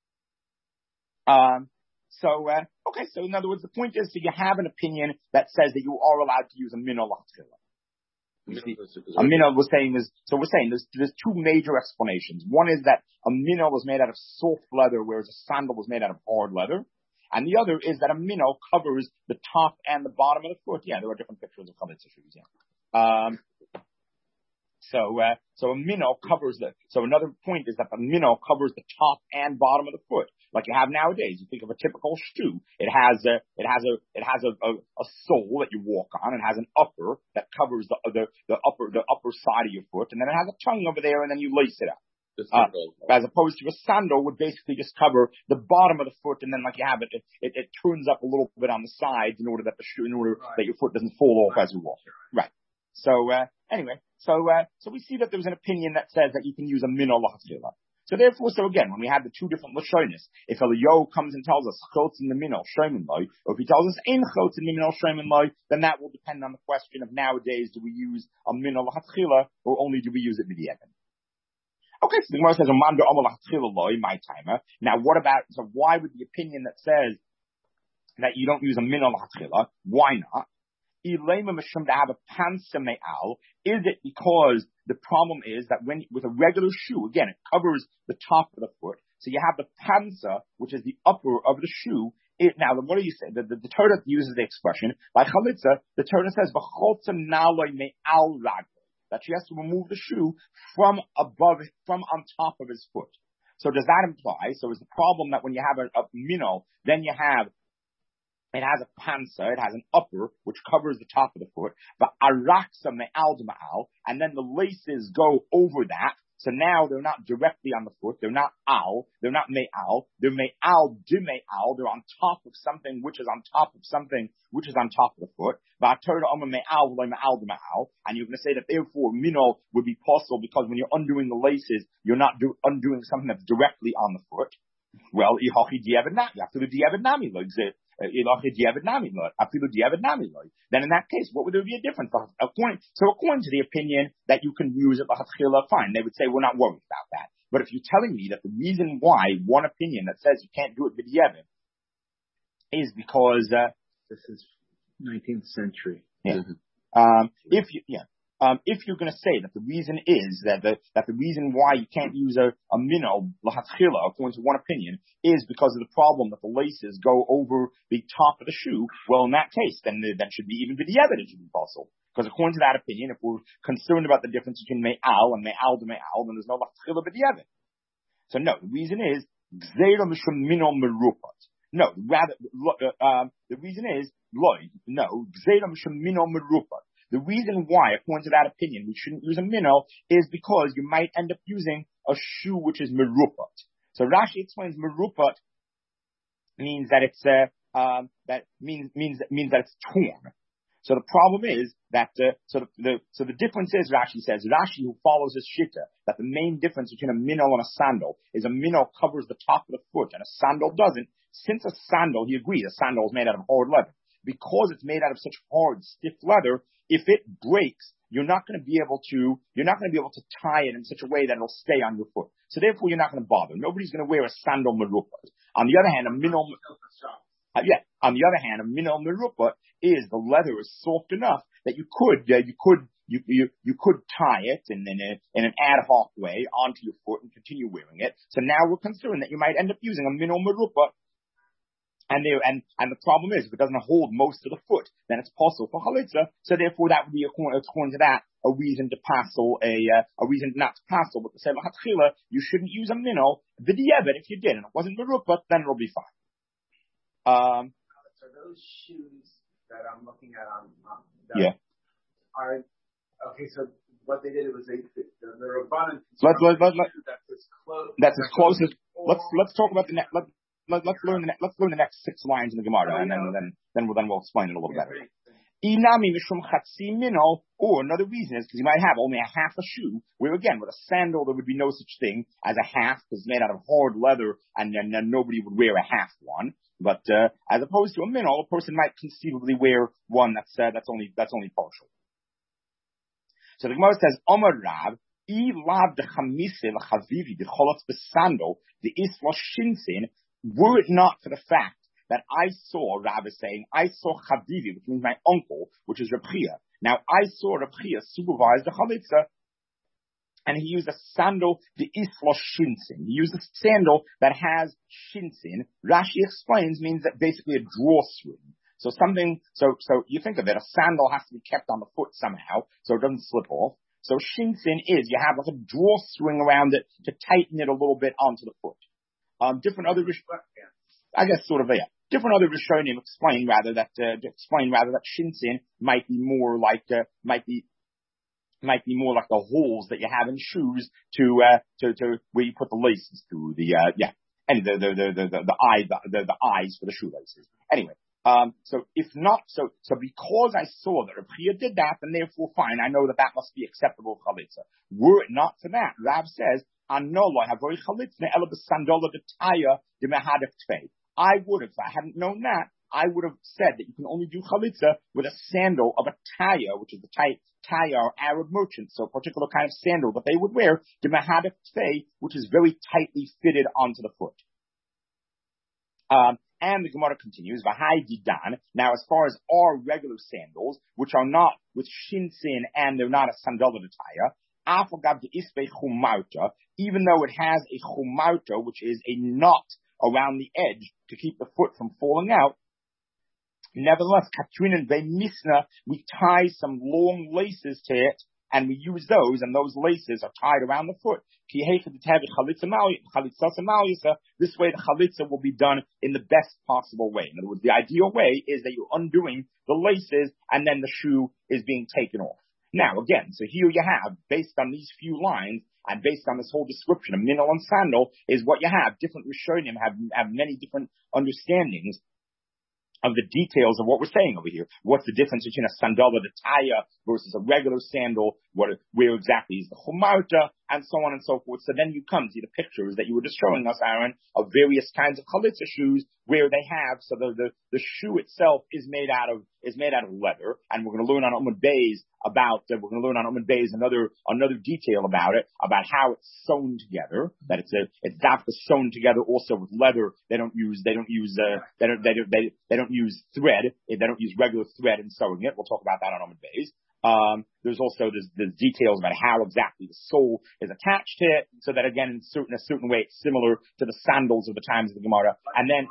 Um, so, uh, okay, so in other words, the point is that you have an opinion that says that you are allowed to use a minol lahatchila. A minol was saying is, so we're saying there's, there's two major explanations. One is that a minol was made out of soft leather, whereas a sandal was made out of hard leather. And the other is that a minol covers the top and the bottom of the foot. Yeah, there are different pictures of chalitza shoes, yeah. Um, So, uh, so a minol covers the, so another point is that the minol covers the top and bottom of the foot, like you have nowadays. You think of a typical shoe. It has a, it has a, it has a, a, a sole that you walk on. It has an upper that covers the, the, the upper, the upper side of your foot, and then it has a tongue over there, and then you lace it up. Uh, as opposed to a sandal would basically just cover the bottom of the foot, and then like you have it, it, it, it turns up a little bit on the sides in order that the shoe, in order right. that your foot doesn't fall off right. as you walk. Right. So, uh, anyway, so, uh, so we see that there's an opinion that says that you can use a minol lahatchila. So therefore, so again, when we have the two different lashonis, if Eliyahu comes and tells us chotz in the minol shoymin loy, or if he tells us in chotz in the minol shoymin loy, then that will depend on the question of nowadays, do we use a minol lahatchila, or only do we use it b'di'evan? Okay, so the Gemara says, my timer. Now, what about, so why would the opinion that says that you don't use a minol lahatchila, why not? To have a pansa me'al, is it because the problem is that when, with a regular shoe, again, it covers the top of the foot, so you have the pansa, which is the upper of the shoe. It, now, what do you say? The, the, the Torah uses the expression, by chalitza, the Torah says, v'chotza naloi me'al rag, that she has to remove the shoe from above, from on top of his foot. So does that imply, so is the problem that when you have a, a minol, then you have it has a panza, it has an upper, which covers the top of the foot, but araksa me'al d'ma'al, and then the laces go over that. So now they're not directly on the foot, they're not al, they're not me'al, they're me'al d'me'al, they're on top of something which is on top of something which is on top of the foot. And you're going to say that therefore mino would be possible because when you're undoing the laces, you're not do, undoing something that's directly on the foot. Well, then in that case, what would there be a difference? According, so according to the opinion that you can use it, fine, they would say we're not worried about that. But if you're telling me that the reason why one opinion that says you can't do it b'diavad is because uh, this is nineteenth century. Yeah. Mm-hmm. Um, if you, yeah. Um, if you're going to say that the reason is that the that the reason why you can't use a, a minnow l'hatchila, according to one opinion, is because of the problem that the laces go over the top of the shoe, well, in that case, then that should be even b'diavad, it should be possible. Because according to that opinion, if we're concerned about the difference between me'al and me'al de me'al, then there's no l'hatchila b'diavad. So no, the reason is gzeira mishum minnow merupat. No, rather, uh, um, the reason is loy. No, gzeira mishum minnow merupat. The reason why, according to that opinion, we shouldn't use a minnow is because you might end up using a shoe which is merupat. So Rashi explains merupat means that it's uh, um, that means means means that it's torn. So the problem is that uh, so the, the so the difference is Rashi says Rashi who follows his shita that the main difference between a minnow and a sandal is a minnow covers the top of the foot and a sandal doesn't. Since a sandal, he agrees, a sandal is made out of hard leather. Because it's made out of such hard, stiff leather, if it breaks, you're not going to be able to, you're not going to be able to tie it in such a way that it'll stay on your foot. So therefore, you're not going to bother. Nobody's going to wear a sandal merupat. On the other hand, a minnow, uh, yeah, on the other hand, a minnow merupat is the leather is soft enough that you could, uh, you could, you, you, you could tie it in, in, a, in an ad hoc way onto your foot and continue wearing it. So now we're concerned that you might end up using a minnow merupat. And, there, and and the problem is, if it doesn't hold most of the foot, then it's possible for chalitza. So therefore, that would be according, according to that a reason to passel a uh, a reason not to passel, but to say l'hatchila you shouldn't use a minnow b'diavad. If you did and it wasn't merupat, then it'll be fine. Um, so those shoes that I'm looking at on, on that yeah are okay. So what they did was they the, the rabbanan let, let, let, let, that's as close that's as close as let's let's talk about the next. Let, Let, let's learn the ne- let's learn the next six lines in the Gemara, oh, and then, yeah. then then we'll then we'll explain it a little yeah, better. Inami mishum chatzi mino, or another reason is because you might have only a half a shoe, where again with a sandal there would be no such thing as a half because it's made out of hard leather, and then nobody would wear a half one. But uh, as opposed to a mino, a person might conceivably wear one that's uh, that's only that's only partial. So the Gemara says, Omar Rav. I lav de chamise l'chavivi de cholotz besandal the isla shinsin. Were it not for the fact that I saw, Rav is saying, I saw Chavivi, which means my uncle, which is Reb Chia. Now, I saw Reb Chia supervise the chalitza, and he used a sandal, the isla shinsin. He used a sandal that has shinsin. Rashi explains means that basically a drawstring. So something, so, so you think of it, a sandal has to be kept on the foot somehow, so it doesn't slip off. So shinsin is, you have like a drawstring around it to tighten it a little bit onto the foot. Um, different other, I guess, sort of, yeah. Different other Rishonim explain rather that uh, explain rather that shinsin might be more like uh, might be might be more like the holes that you have in shoes to uh, to to where you put the laces through the uh, yeah and the the the the, the, the eye the, the the eyes for the shoelaces. Anyway, um, so if not so so because I saw that Reb Chia did that, then therefore fine. I know that that must be acceptable chalitza. Were it not for that, Rav says. I would have, if I hadn't known that, I would have said that you can only do chalitza with a sandal of a taya, which is the type taya or Arab merchants, so a particular kind of sandal that they would wear, the mahadif tfei, which is very tightly fitted onto the foot. Um, and the Gemara continues, V'hai didan. Now, as far as our regular sandals, which are not with shinsin and they're not a sandal of the taya, even though it has a chumarta, which is a knot around the edge to keep the foot from falling out, nevertheless, Katrin and Misna, we tie some long laces to it, and we use those, and those laces are tied around the foot. This way the chalitza will be done in the best possible way. In other words, the ideal way is that you're undoing the laces and then the shoe is being taken off. Now, again, so here you have, based on these few lines, and based on this whole description of minol and sandal, is what you have. Different Rishonim have, have many different understandings of the details of what we're saying over here. What's the difference between a sandala d'taya versus a regular sandal? What, where exactly is the chumarta, and so on and so forth. So then you come to the pictures that you were just showing us, Aaron, of various kinds of chalitza shoes where they have, so the, the, the shoe itself is made out of, is made out of leather, and we're going to learn on Umad Bays about, uh, we're going to learn on Umad Bays another, another detail about it, about how it's sewn together, that it's a, it's dafka sewn together also with leather. They don't use, they don't use, uh, they don't, they don't, they, they don't use thread, they don't use regular thread in sewing it. We'll talk about that on Umad Bays. Um, there's also there's, there's details about how exactly the sole is attached to it, so that again, in certain, a certain way, it's similar to the sandals of the times of the Gemara. And then,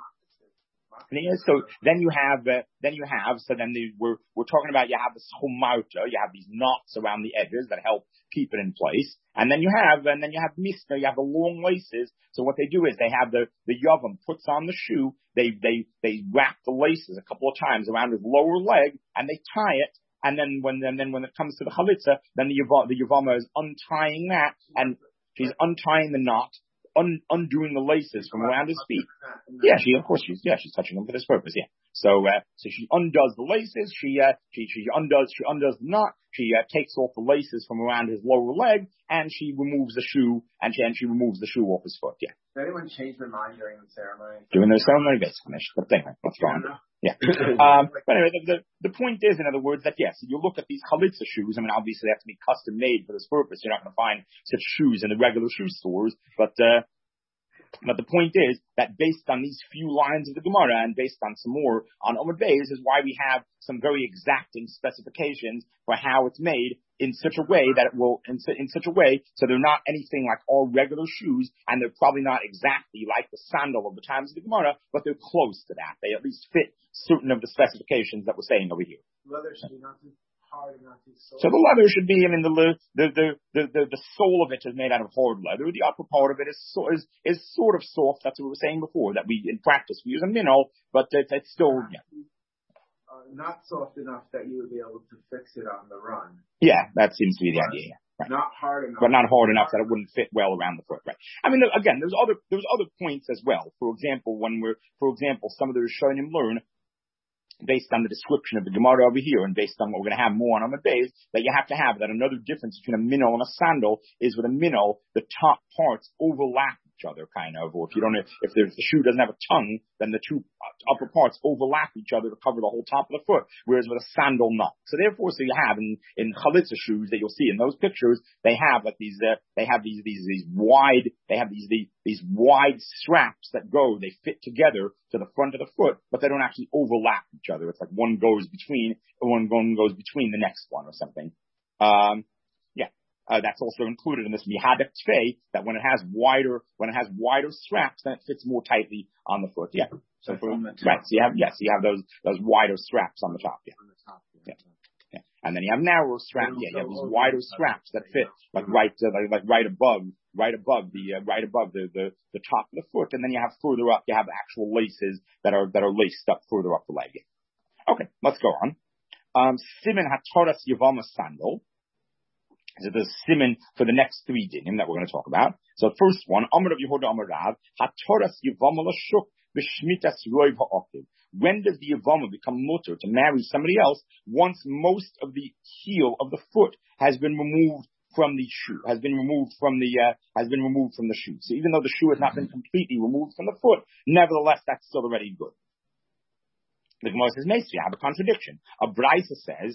so then you have, uh, then you have, so then the, we're, we're talking about, you have this chumarta, you have these knots around the edges that help keep it in place. And then you have, and then you have misna, you have the long laces. So what they do is they have the, the yavam puts on the shoe, they, they, they wrap the laces a couple of times around his lower leg, and they tie it. And then when, and then when it comes to the chalitza, then the yavam, the yavama is untying that, and she's untying the knot, Un, undoing the laces from around his feet. Yeah, she, of course, she's, yeah, she's touching them for this purpose, yeah. So, uh, so she undoes the laces, she, uh, she, she undoes, she undoes the knot, she, uh, takes off the laces from around his lower leg, and she removes the shoe, and she, and she removes the shoe off his foot, yeah. Did anyone change their mind during the ceremony? During the ceremony, basically, but anyway, let's go on. Yeah. um, but anyway, the, the, the point is, in other words, that yes, if you look at these chalitza shoes, I mean, obviously they have to be custom made for this purpose. You're not going to find such shoes in the regular shoe stores, but, uh, but the point is that based on these few lines of the Gemara and based on some more on Umad Bays is why we have some very exacting specifications for how it's made in such a way that it will, in, in such a way, so they're not anything like all regular shoes, and they're probably not exactly like the sandal of the times of the Gemara, but they're close to that. They at least fit certain of the specifications that we're saying over here. Leather should be not too hard and not too soft. So the leather should be, I mean, the, the, the, the, the, the sole of it is made out of hard leather. The upper part of it is, so, is, is sort of soft. That's what we were saying before, that we, in practice, we use a minnow, but it, it's still, yeah. Uh, not soft enough that you would be able to fix it on the run. Yeah, that seems to be the idea, yeah. Right. Not hard enough. But not hard enough that it wouldn't fit well around the foot, right? I mean, again, there's other, there's other points as well. For example, when we're, for example, some of the Rishonim learn, based on the description of the Gemara over here, and based on what we're going to have more on Umad Bays, that you have to have that another difference between a minnow and a sandal is with a minnow, the top parts overlap each other, kind of, or if you don't, if there's, the shoe doesn't have a tongue, then the two upper parts overlap each other to cover the whole top of the foot, whereas with a sandal, not. So therefore, so you have in, in chalitza shoes that you'll see in those pictures, they have like these, uh, they have these, these, these wide, they have these, these, these wide straps that go, they fit together to the front of the foot, but they don't actually overlap each other. It's like one goes between, one goes between the next one or something. Um, yeah. Uh, that's also included in this mihadek tfei, that when it has wider, when it has wider straps, then it fits more tightly on the foot. Yeah. So for, right. So you have, yes, you have those, those wider straps on the top. Yeah. On the top. Yeah. Yeah. And then you have narrower straps. Yeah. You have these wider straps that fit like right, uh, like, like right above, right above the, uh, right above the, the, the top of the foot. And then you have further up, you have actual laces that are, that are laced up further up the leg. Okay. Let's go on. Um, Siman HaToras Yavama sandal. So the siman for the next three dinim that we're going to talk about. So first one, Amar of Yehuda Amar Rav, HaToras Yavama L'Shuk B'Shmitas Roiv HaOkiv. When does the Yavama become mutter to marry somebody else once most of the heel of the foot has been removed from the shoe, has been removed from the, uh, has been removed from the shoe. So even though the shoe has not been completely removed from the foot, nevertheless, that's still already good. The Gemara says, Meisi, I have a contradiction. A Braisa says,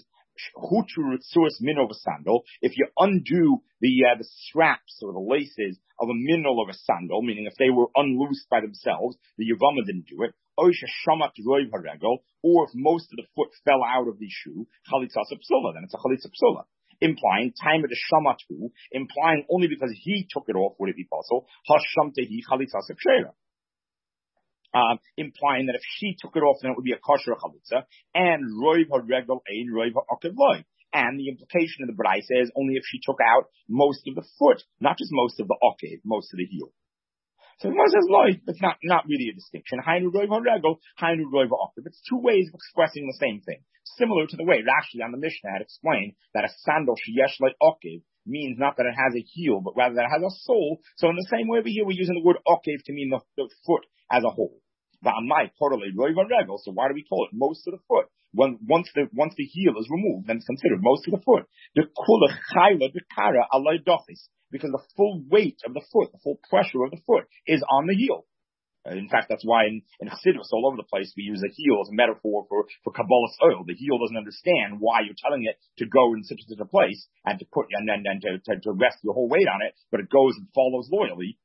sandal. If you undo the uh, the straps or the laces of a minol of a sandal, meaning if they were unloosed by themselves, the Yavama didn't do it, or if most of the foot fell out of the shoe, chalitza psula, then it's a chalitza psula. Implying time of the shamatu, implying only because he took it off would it be possible, hashamtehi chalitza pshera. Um, implying that if she took it off, then it would be a kosher chalitza, and roiv haregel ein roiv ha'akev loy. And the implication of the Braisa is only if she took out most of the foot, not just most of the okev, most of the heel. So the Gemara says, loy, it's not, not really a distinction. Hainu roiv haregel, hainu roiv ha'okev. It's two ways of expressing the same thing. Similar to the way Rashi on the Mishnah had explained that a sandal sheyesh like okev means not that it has a heel, but rather that it has a sole. So in the same way over here, we're using the word okev to mean the, the foot as a whole. Va'amai korolei roiv haregel. So why do we call it most of the foot? When, once the once the heel is removed, then it's considered most of the foot. The kula chayla dekara alay dochis, because the full weight of the foot, the full pressure of the foot, is on the heel. Uh, in fact, that's why in, in Chassidus all over the place we use the heel as a metaphor for for Kabbalah's oil. The heel doesn't understand why you're telling it to go in such and such a place and to put and then and, and to, to to rest your whole weight on it, but it goes and follows loyally.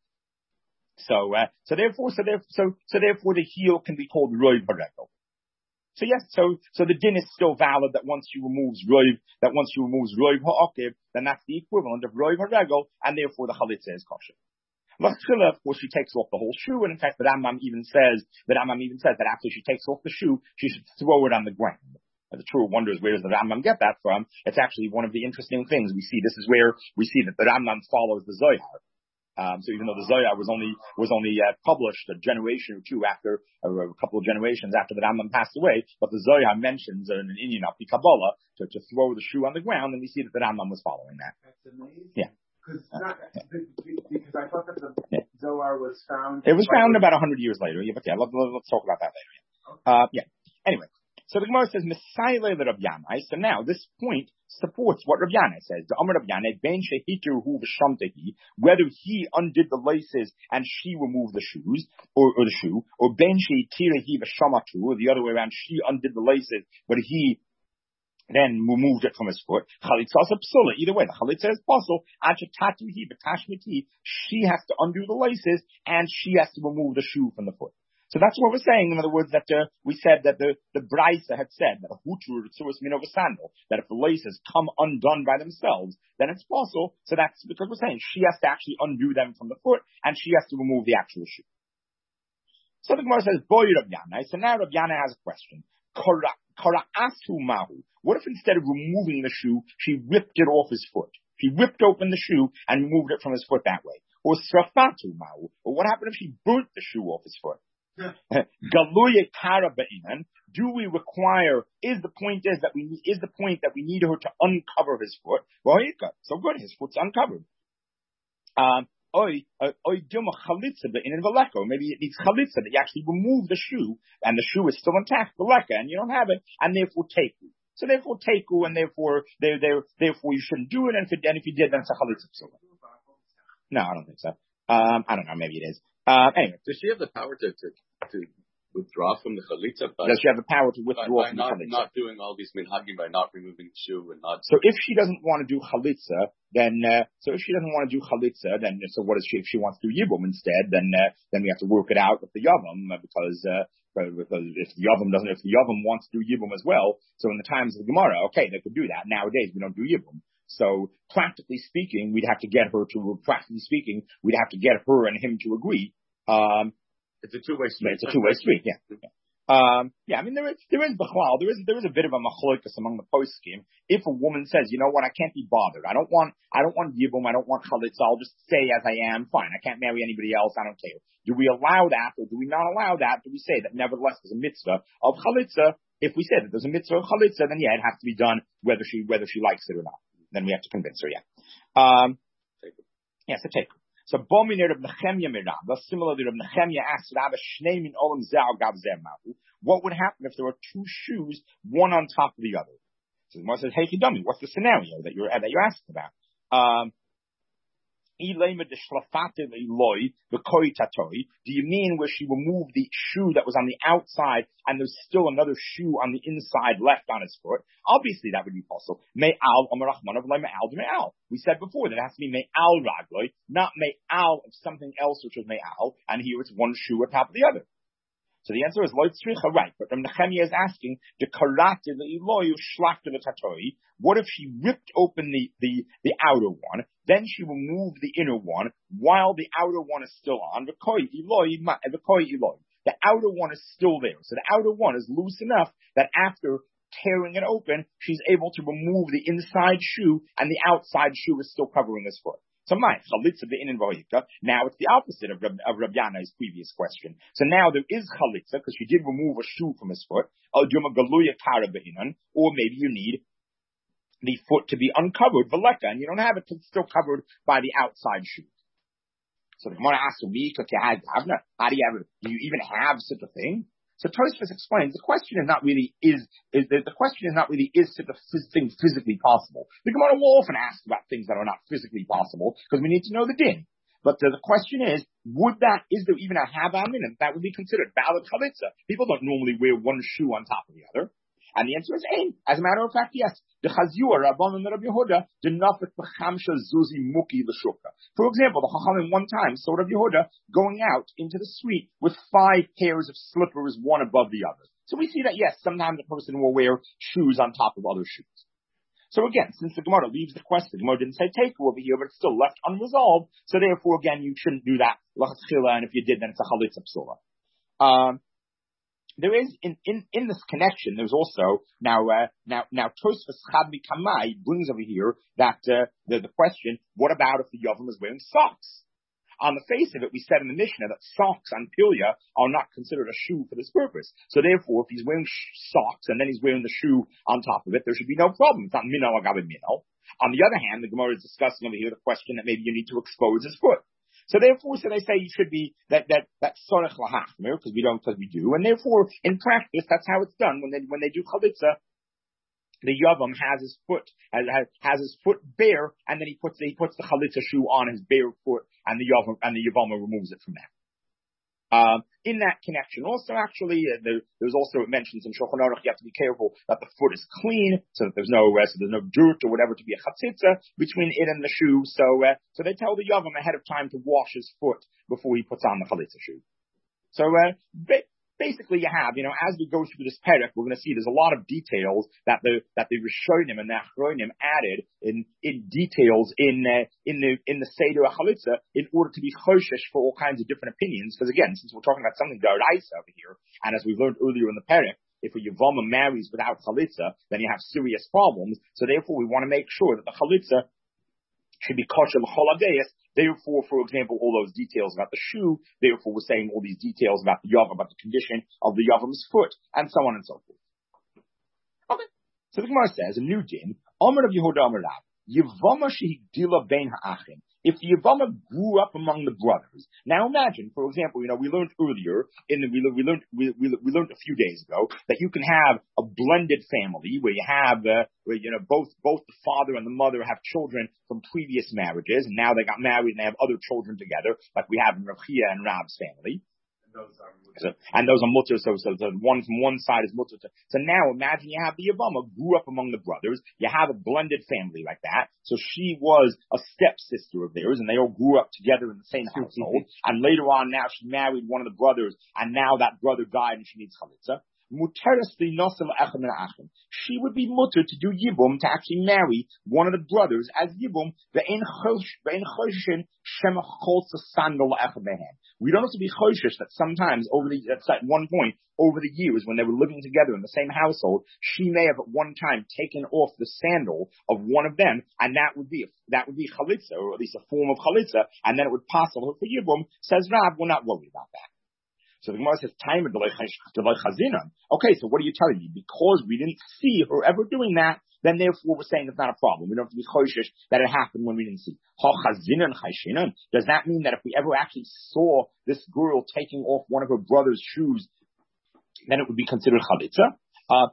So uh, so therefore so therefore so so therefore the heel can be called roiv haregel. So yes, so so the din is still valid that once you remove roiv, that once you remove roiv ha'okev, then that's the equivalent of roiv haregel, and therefore the chalitza is kosher. L'chila, of course, she takes off the whole shoe, and in fact, the Rambam even says, the Rambam even says that after she takes off the shoe, she should throw it on the ground. And the true wonder is, where does the Rambam get that from? It's actually one of the interesting things we see. This is where we see that the Rambam follows the Zohar. Um, so even though the Zohar was only was only uh, published a generation or two after, or a couple of generations after the Rambam passed away, but the Zohar mentions in an Inyan of the Kabbalah to, to throw the shoe on the ground, and we see that the Rambam was following that. That's amazing. Yeah. Because because I thought that the yeah. Zohar was found. It was found about a hundred years later. Yeah, but yeah, let, let, let's talk about that later. Okay. Uh, yeah. Anyway. So the Gemara says, Messiah le Rav Yanai. So now this point supports what Rav Yanai says. The Amar Rav Yanai, ben shehitir hu v'shamtehi, whether he undid the laces and she removed the shoes, or, or the shoe, or ben shehitir he v'shamatu, or the other way around, she undid the laces, but he then removed it from his foot. Chalitza psula. Either way, the chalitza is possible. Achatatu he v'tashmiti, she has to undo the laces, and she has to remove the shoe from the foot. So that's what we're saying. In other words, that uh, we said that the the Braisa had said that a hutur tzuras min over sandal, that if the laces come undone by themselves, then it's possible. So that's because we're saying she has to actually undo them from the foot, and she has to remove the actual shoe. So the Gemara says, "Boy Rav Yanai." So now Rav Yanai has a question. Kara'asu mahu. What if instead of removing the shoe, she ripped it off his foot? She ripped open the shoe and removed it from his foot that way. Or srafatu mahu. Or what happened if she burnt the shoe off his foot? Galuye kara be'inan. Do we require? Is the point is that we is the point that we need her to uncover his foot? Well, so good, his foot's uncovered. Um, oi, oi, dilma chalitza be'inan veleko. Maybe it needs chalitza that you actually remove the shoe and the shoe is still intact, veleka, and you don't have it, and therefore teku. So therefore teku, and therefore there, there, therefore you shouldn't do it. And if it, and if you did, then it's a chalitza. No, I don't think so. Um, I don't know. Maybe it is. Uh, anyway, does she have the power to to, to withdraw from the chalitza? Does she have the power to withdraw by, by from not, the chalitza? Not doing all these minhagim, by not removing the shoe and not. So if she doesn't want to do chalitza, then uh, so if she doesn't want to do chalitza, then so what is she? If she wants to do yibum instead, then uh, then we have to work it out with the yavam uh, because uh, because if the yavam doesn't, if the yavam wants to do yibum as well, so in the times of the Gemara, okay, they could do that. Nowadays we don't do yibum. So practically speaking, we'd have to get her to, practically speaking, we'd have to get her and him to agree. Um, it's a two-way street. It's a two-way street, yeah. yeah. Um, yeah, I mean, there is, there is, there is, there is a bit of a machlokas among the poskim. If a woman says, you know what, I can't be bothered. I don't want, I don't want yibum, I don't want chalitza, I'll just stay as I am, fine. I can't marry anybody else, I don't care. Do we allow that, or do we not allow that? Do we say that nevertheless there's a mitzvah of chalitza? If we say that there's a mitzvah of chalitza, then yeah, it has to be done whether she, whether she likes it or not. Then we have to convince her, yeah. Um, yes, a take. So, Bominer of Nechemia Mirabba, similarly, Rav Nechemia asked Rabba Shnei min olam zeh gav zeh mahu. What would happen if there were two shoes, one on top of the other? So the Gemara says, "Hey, Chidami, what's the scenario that you're that you're asking about?" Um, Do you mean where she removed the shoe that was on the outside and there's still another shoe on the inside left on his foot? Obviously that would be possible. Me'al Amarachmanav me'al me'al. We said before that it has to be me'al ragloi, not me'al of something else which was me'al, and here it's one shoe on top of the other. So the answer is loy tzricha, right? But Rav Nechemia is asking the karate the iloyu shlachta the tatori. What if she ripped open the, the the outer one, then she removed the inner one while the outer one is still on? V'koi iloy, v'koi iloy. The outer one is still there, so the outer one is loose enough that after tearing it open, she's able to remove the inside shoe, and the outside shoe is still covering his foot. So my chalitza be'inin v'hoika. Now it's the opposite of, Rab, of Rabbi Yannai's previous question. So now there is chalitza because she did remove a shoe from his foot. Or maybe you need the foot to be uncovered, veleka, and you don't have it till it's still covered by the outside shoe. So the Gemara asks me, how do you have it? Do you even have such a thing? So Tosfos explains the question is not really is, is the, the question is not really is such a thing physically possible. The Gemara will often ask about things that are not physically possible because we need to know the din. But uh, the question is, would that is there even a havamin and that would be considered valid chalitza? People don't normally wear one shoe on top of the other. And the answer is ain. As a matter of fact, yes. The Chazur, Rabban and Rabbi Yehuda, did not fit b'chamsha zuzi muki l'shukka. For example, the Chachamim one time saw Rabbi Yehuda going out into the street with five pairs of slippers, one above the other. So we see that, yes, sometimes a person will wear shoes on top of other shoes. So again, since the Gemara leaves the question, the Gemara didn't say take over here, but it's still left unresolved. So therefore, again, you shouldn't do that. And if you did, then it's a chalitza psula. Um, There is in, in, in this connection. There's also now uh, now now Tosfos Chadmi Kamai brings over here that uh, the, the question: what about if the Yavam is wearing socks? On the face of it, we said in the Mishnah that socks on Pilya are not considered a shoe for this purpose. So therefore, if he's wearing sh- socks and then he's wearing the shoe on top of it, there should be no problem. It's not minal agabe minal. On the other hand, the Gemara is discussing over here the question that maybe you need to expose his foot. So therefore, so they say you should be that that that sorech lahachmir because we don't because we do, and therefore in practice that's how it's done when they when they do chalitza. The yavam has his foot has, has has his foot bare, and then he puts he puts the chalitza shoe on his bare foot, and the yavam and the yavama removes it from there. Um, in that connection, also actually, uh, there, there's also it mentions in Shulchan Aruch you have to be careful that the foot is clean, so that there's no uh, so there's no dirt or whatever to be a chatzitza between it and the shoe. So uh, so they tell the yavam ahead of time to wash his foot before he puts on the chalitza shoe. So uh, ba- basically, you have you know as we go through this perek, we're going to see there's a lot of details that the that the Rishonim and the Achronim added in in details in uh, in the in the Seder Chalitza in order to be choshesh for all kinds of different opinions. Because again, since we're talking about something d'oraisa over here, and as we learned earlier in the perek, if a Yavama marries without Chalitza, then you have serious problems. So therefore, we want to make sure that the Chalitza should be kosher l'chol ha'gayis. Therefore, for example, all those details about the shoe. Therefore, we're saying all these details about the yavam, about the condition of the yavam's foot, and so on and so forth. Okay. So the Gemara says a new din. Amar of Yehuda Amar Rav. Yavama shehigdila bein ha'achim. If the Yavama grew up among the brothers. Now imagine, for example, you know, we learned earlier, in the, we, we learned, we, we, we learned a few days ago, that you can have a blended family where you have, uh, where, you know, both, both the father and the mother have children from previous marriages, and now they got married and they have other children together, like we have in Rav Chia and Rab's family. Those are So, and those are mutter, so, so, so one from one side is mutter. So now imagine you have the Yavama grew up among the brothers. You have a blended family like that. So she was a stepsister of theirs, and they all grew up together in the same household. And later on, now she married one of the brothers, and now that brother died, and she needs chalitza. She would be mutter to do yibum, to actually marry one of the brothers as yibum. We don't have to be choshesh that sometimes over the at one point over the years when they were living together in the same household, she may have at one time taken off the sandal of one of them, and that would be that would be chalitza, or at least a form of chalitza, and then it would pass over for yibum. Says Rav, we're not worried about that. So the Gemara says, "Time of chazina." Okay, so what are you telling me? Because we didn't see her ever doing that, then therefore we're saying it's not a problem. We don't have to be choshesh that it happened when we didn't see. Does that mean that if we ever actually saw this girl taking off one of her brother's shoes, then it would be considered chalitza? Uh,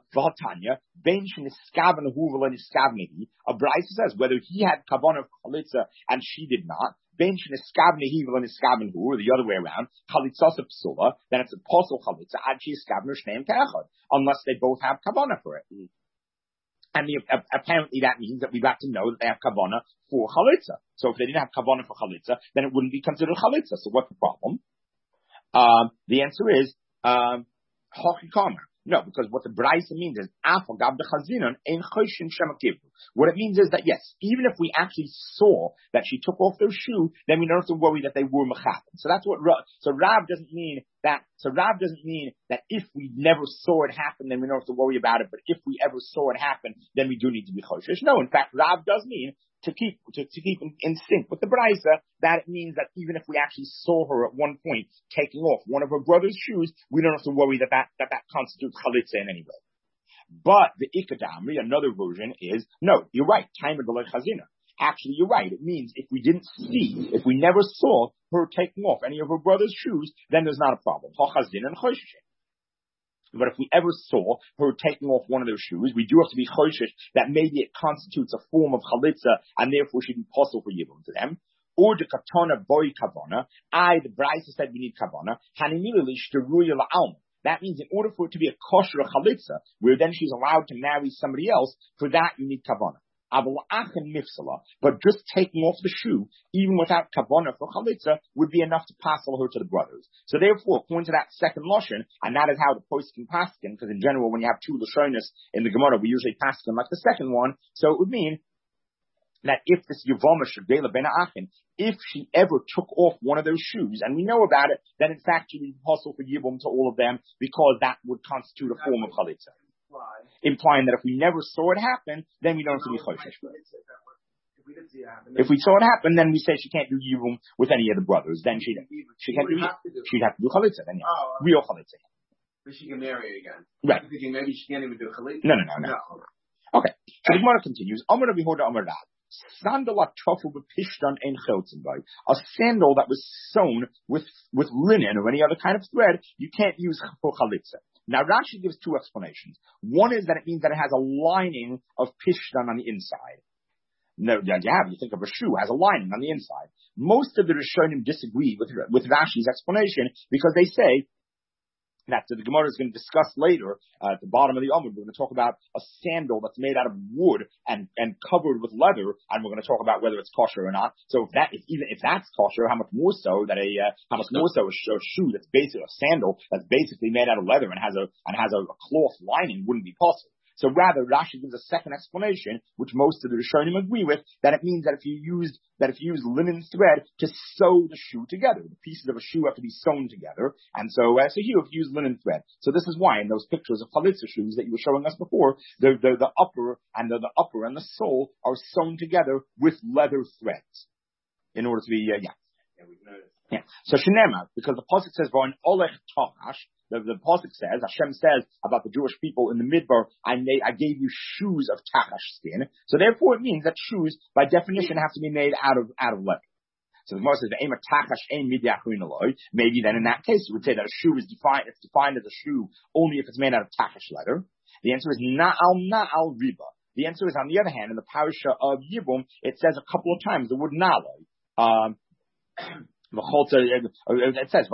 a Braisa says whether he had kavanah of chalitza and she did not, or the other way around, then it's a posel chalitza unless they both have kavanah for it. And the, uh, apparently that means that we got to know that they have kavanah for chalitza. So if they didn't have kavanah for chalitza, then it wouldn't be considered chalitza. So what's the problem? Um, the answer is um, No, because what the Braisa means is, what it means is that yes, even if we actually saw that she took off those shoes, then we don't have to worry that they were mechapen. So that's what, so Rav doesn't mean that, so Rav doesn't mean that if we never saw it happen, then we don't have to worry about it, but if we ever saw it happen, then we do need to be choshesh. No, in fact, Rav does mean to keep, to, to keep in, in sync with the Braisa, that it means that even if we actually saw her at one point taking off one of her brother's shoes, we don't have to worry that that, that, that constitutes chalitza in any way. But the Ikadamri, another version is, no, you're right, time of the chazina. Actually, you're right. It means if we didn't see, if we never saw her taking off any of her brother's shoes, then there's not a problem. But if we ever saw her taking off one of those shoes, we do have to be choishish that maybe it constitutes a form of chalitza, and therefore should be possible for yibum to them. Or the katana boy kavana. I, the Braisa said we need kavana. Hanimilili shtaruya la'alma. That means in order for it to be a kosher chalitza, where then she's allowed to marry somebody else, for that you need kavana. But just taking off the shoe, even without kavana for chalitza, would be enough to passel her to the brothers. So therefore, according to that second lashon, and that is how the poskim paskin, because in general, when you have two lashonis in the Gemara, we usually paskin like the second one. So it would mean that if this Yavama Shagela Ben Achin, if she ever took off one of those shoes, and we know about it, then in fact she would be possible for Yibum to all of them, because that would constitute a form of chalitza. Implying that if we never saw it happen, then we don't have to be choshesh. If we saw it happen, then we say she can't do yibum with any of the brothers. Then she she can't do she'd have to do chalitza. Then yeah, oh, okay. Real chalitza. But she can marry again. Right. I'm thinking maybe she can't even do chalitza. No, no, no, no. no. Okay. So the Gemara continues. Amar Rabbi Yehuda Amar Rav. Sandal atofu b'pishtan ein cheltzen by. A sandal that was sewn with with linen or any other kind of thread, you can't use for chalitza. Now Rashi gives two explanations. One is that it means that it has a lining of pishtan on the inside. No, yeah, you think of a shoe has a lining on the inside. Most of the Rishonim disagree with with Rashi's explanation because they say that the Gemara is going to discuss later uh, at the bottom of the Amud. We're going to talk about a sandal that's made out of wood and, and covered with leather, and we're going to talk about whether it's kosher or not. So if that, if, even if that's kosher, how much more so that a uh, how much more so a, a shoe that's basically a sandal that's basically made out of leather and has a and has a, a cloth lining wouldn't be possible. So rather, Rashi gives a second explanation, which most of the Rishonim agree with, that it means that if you used that if you use linen thread to sew the shoe together, the pieces of a shoe have to be sewn together, and so uh, so here if you use linen thread. So this is why in those pictures of chalitza shoes that you were showing us before, the the, the upper and the, the upper and the sole are sewn together with leather threads in order to be uh, yeah. Yeah, we know. Yeah. So Shenema, because the pasuk says "V'on olech tachash," the, the pasuk says Hashem says about the Jewish people in the Midbar, I made, I gave you shoes of tachash skin. So therefore, it means that shoes, by definition, have to be made out of out of leather. So the Gemara says "Ve'ema tachash ein midyachrin aloi." Maybe then in that case, you would say that a shoe is defined. It's defined as a shoe only if it's made out of tachash leather. The answer is na'al na'al riba. The answer is on the other hand, in the parasha of Yibum, it says a couple of times the word na'aloi. Um, It says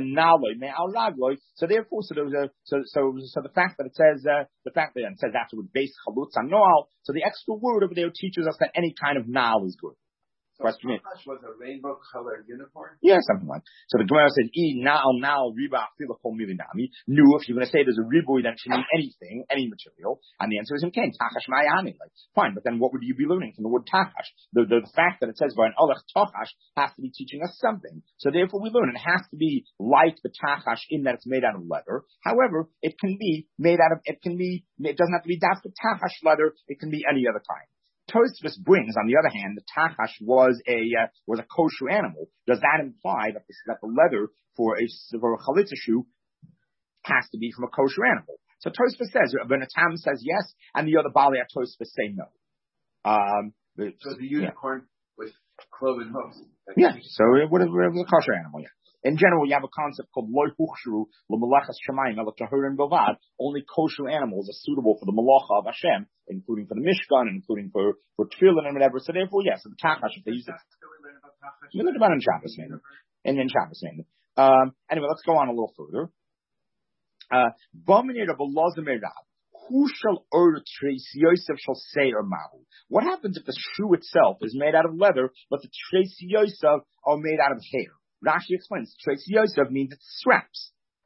so therefore, so there was a so so so the fact that it says uh, the fact that it says afterward base chalutz noal. So the extra word over there teaches us that any kind of noal is good. So question was a rainbow colored uniform? Yeah, something like that. So the Gemara says, E na'al na'al riba afilachol milinami. Nu, if you're going to say there's a riboy that should mean anything, any material, and the answer is in Kain, tachash ma'ayani. Like, fine, but then what would you be learning from the word tachash? The, the, the fact that it says by an olech tachash has to be teaching us something. So therefore we learn it has to be like the tachash in that it's made out of leather. However, it can be made out of, it can be, it doesn't have to be dafka tachash leather, it can be any other kind. Tosfos brings, on the other hand, the tachash was a uh, was a kosher animal. Does that imply that the, that the leather for a for a chalitza shoe has to be from a kosher animal? So Tosfos says, Ben Atam says yes, and the other Bali at Tosfos say no. Um, but, so the unicorn yeah. with cloven hoofs. Yeah. So it would have been a kosher animal. Yeah. In general, you have a concept called loy huchshru l'malachas shemayim el tahurim bilvad. Only kosher animals are suitable for the malacha of Hashem, including for the Mishkan, including for for tefillin and whatever. So therefore, yes, the tachash if they use it. We learned about it in Shabbos, maybe. And in Shabbos, maybe. Um, anyway, let's go on a little further. B'minei Rabbi Elazar Rav. Who shall order trace Yosef shall say or mahu? What happens if the shoe itself is made out of leather, but the trace Yosef are made out of hair? Rashi explains, Trace Yosef means it's straps.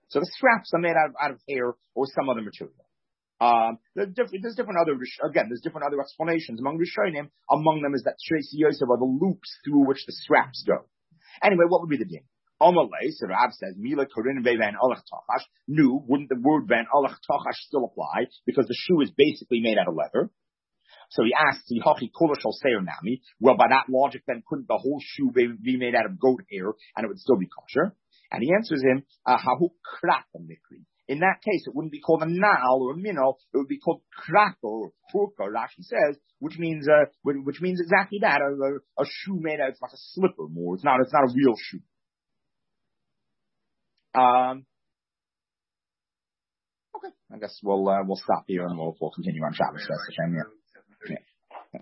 So the straps are made out of, out of hair or some other material. Um, there's different, there's different other, again, there's different other explanations among Rishonim. Among them is that Tracy Yosef are the loops through which the straps go. Anyway, what would be the din? Amalei, so Rav says, Mila Korin Van Alach Tachash. No, wouldn't the word Van Alach Tachash still apply? Because the shoe is basically made out of leather. So he asks, Nami. Well, by that logic, then couldn't the whole shoe be, be made out of goat hair and it would still be kosher? And he answers him, Hahu Krat Mikri. In that case, it wouldn't be called a nal or a minnow. It would be called krak or furka, Rashi says, which means, uh, which means exactly that, a, a shoe made out, it's like a slipper more. It's not, it's not a real shoe. Um, okay, I guess we'll, uh, we'll stop here and we'll, we'll continue on Shabbos. Yeah.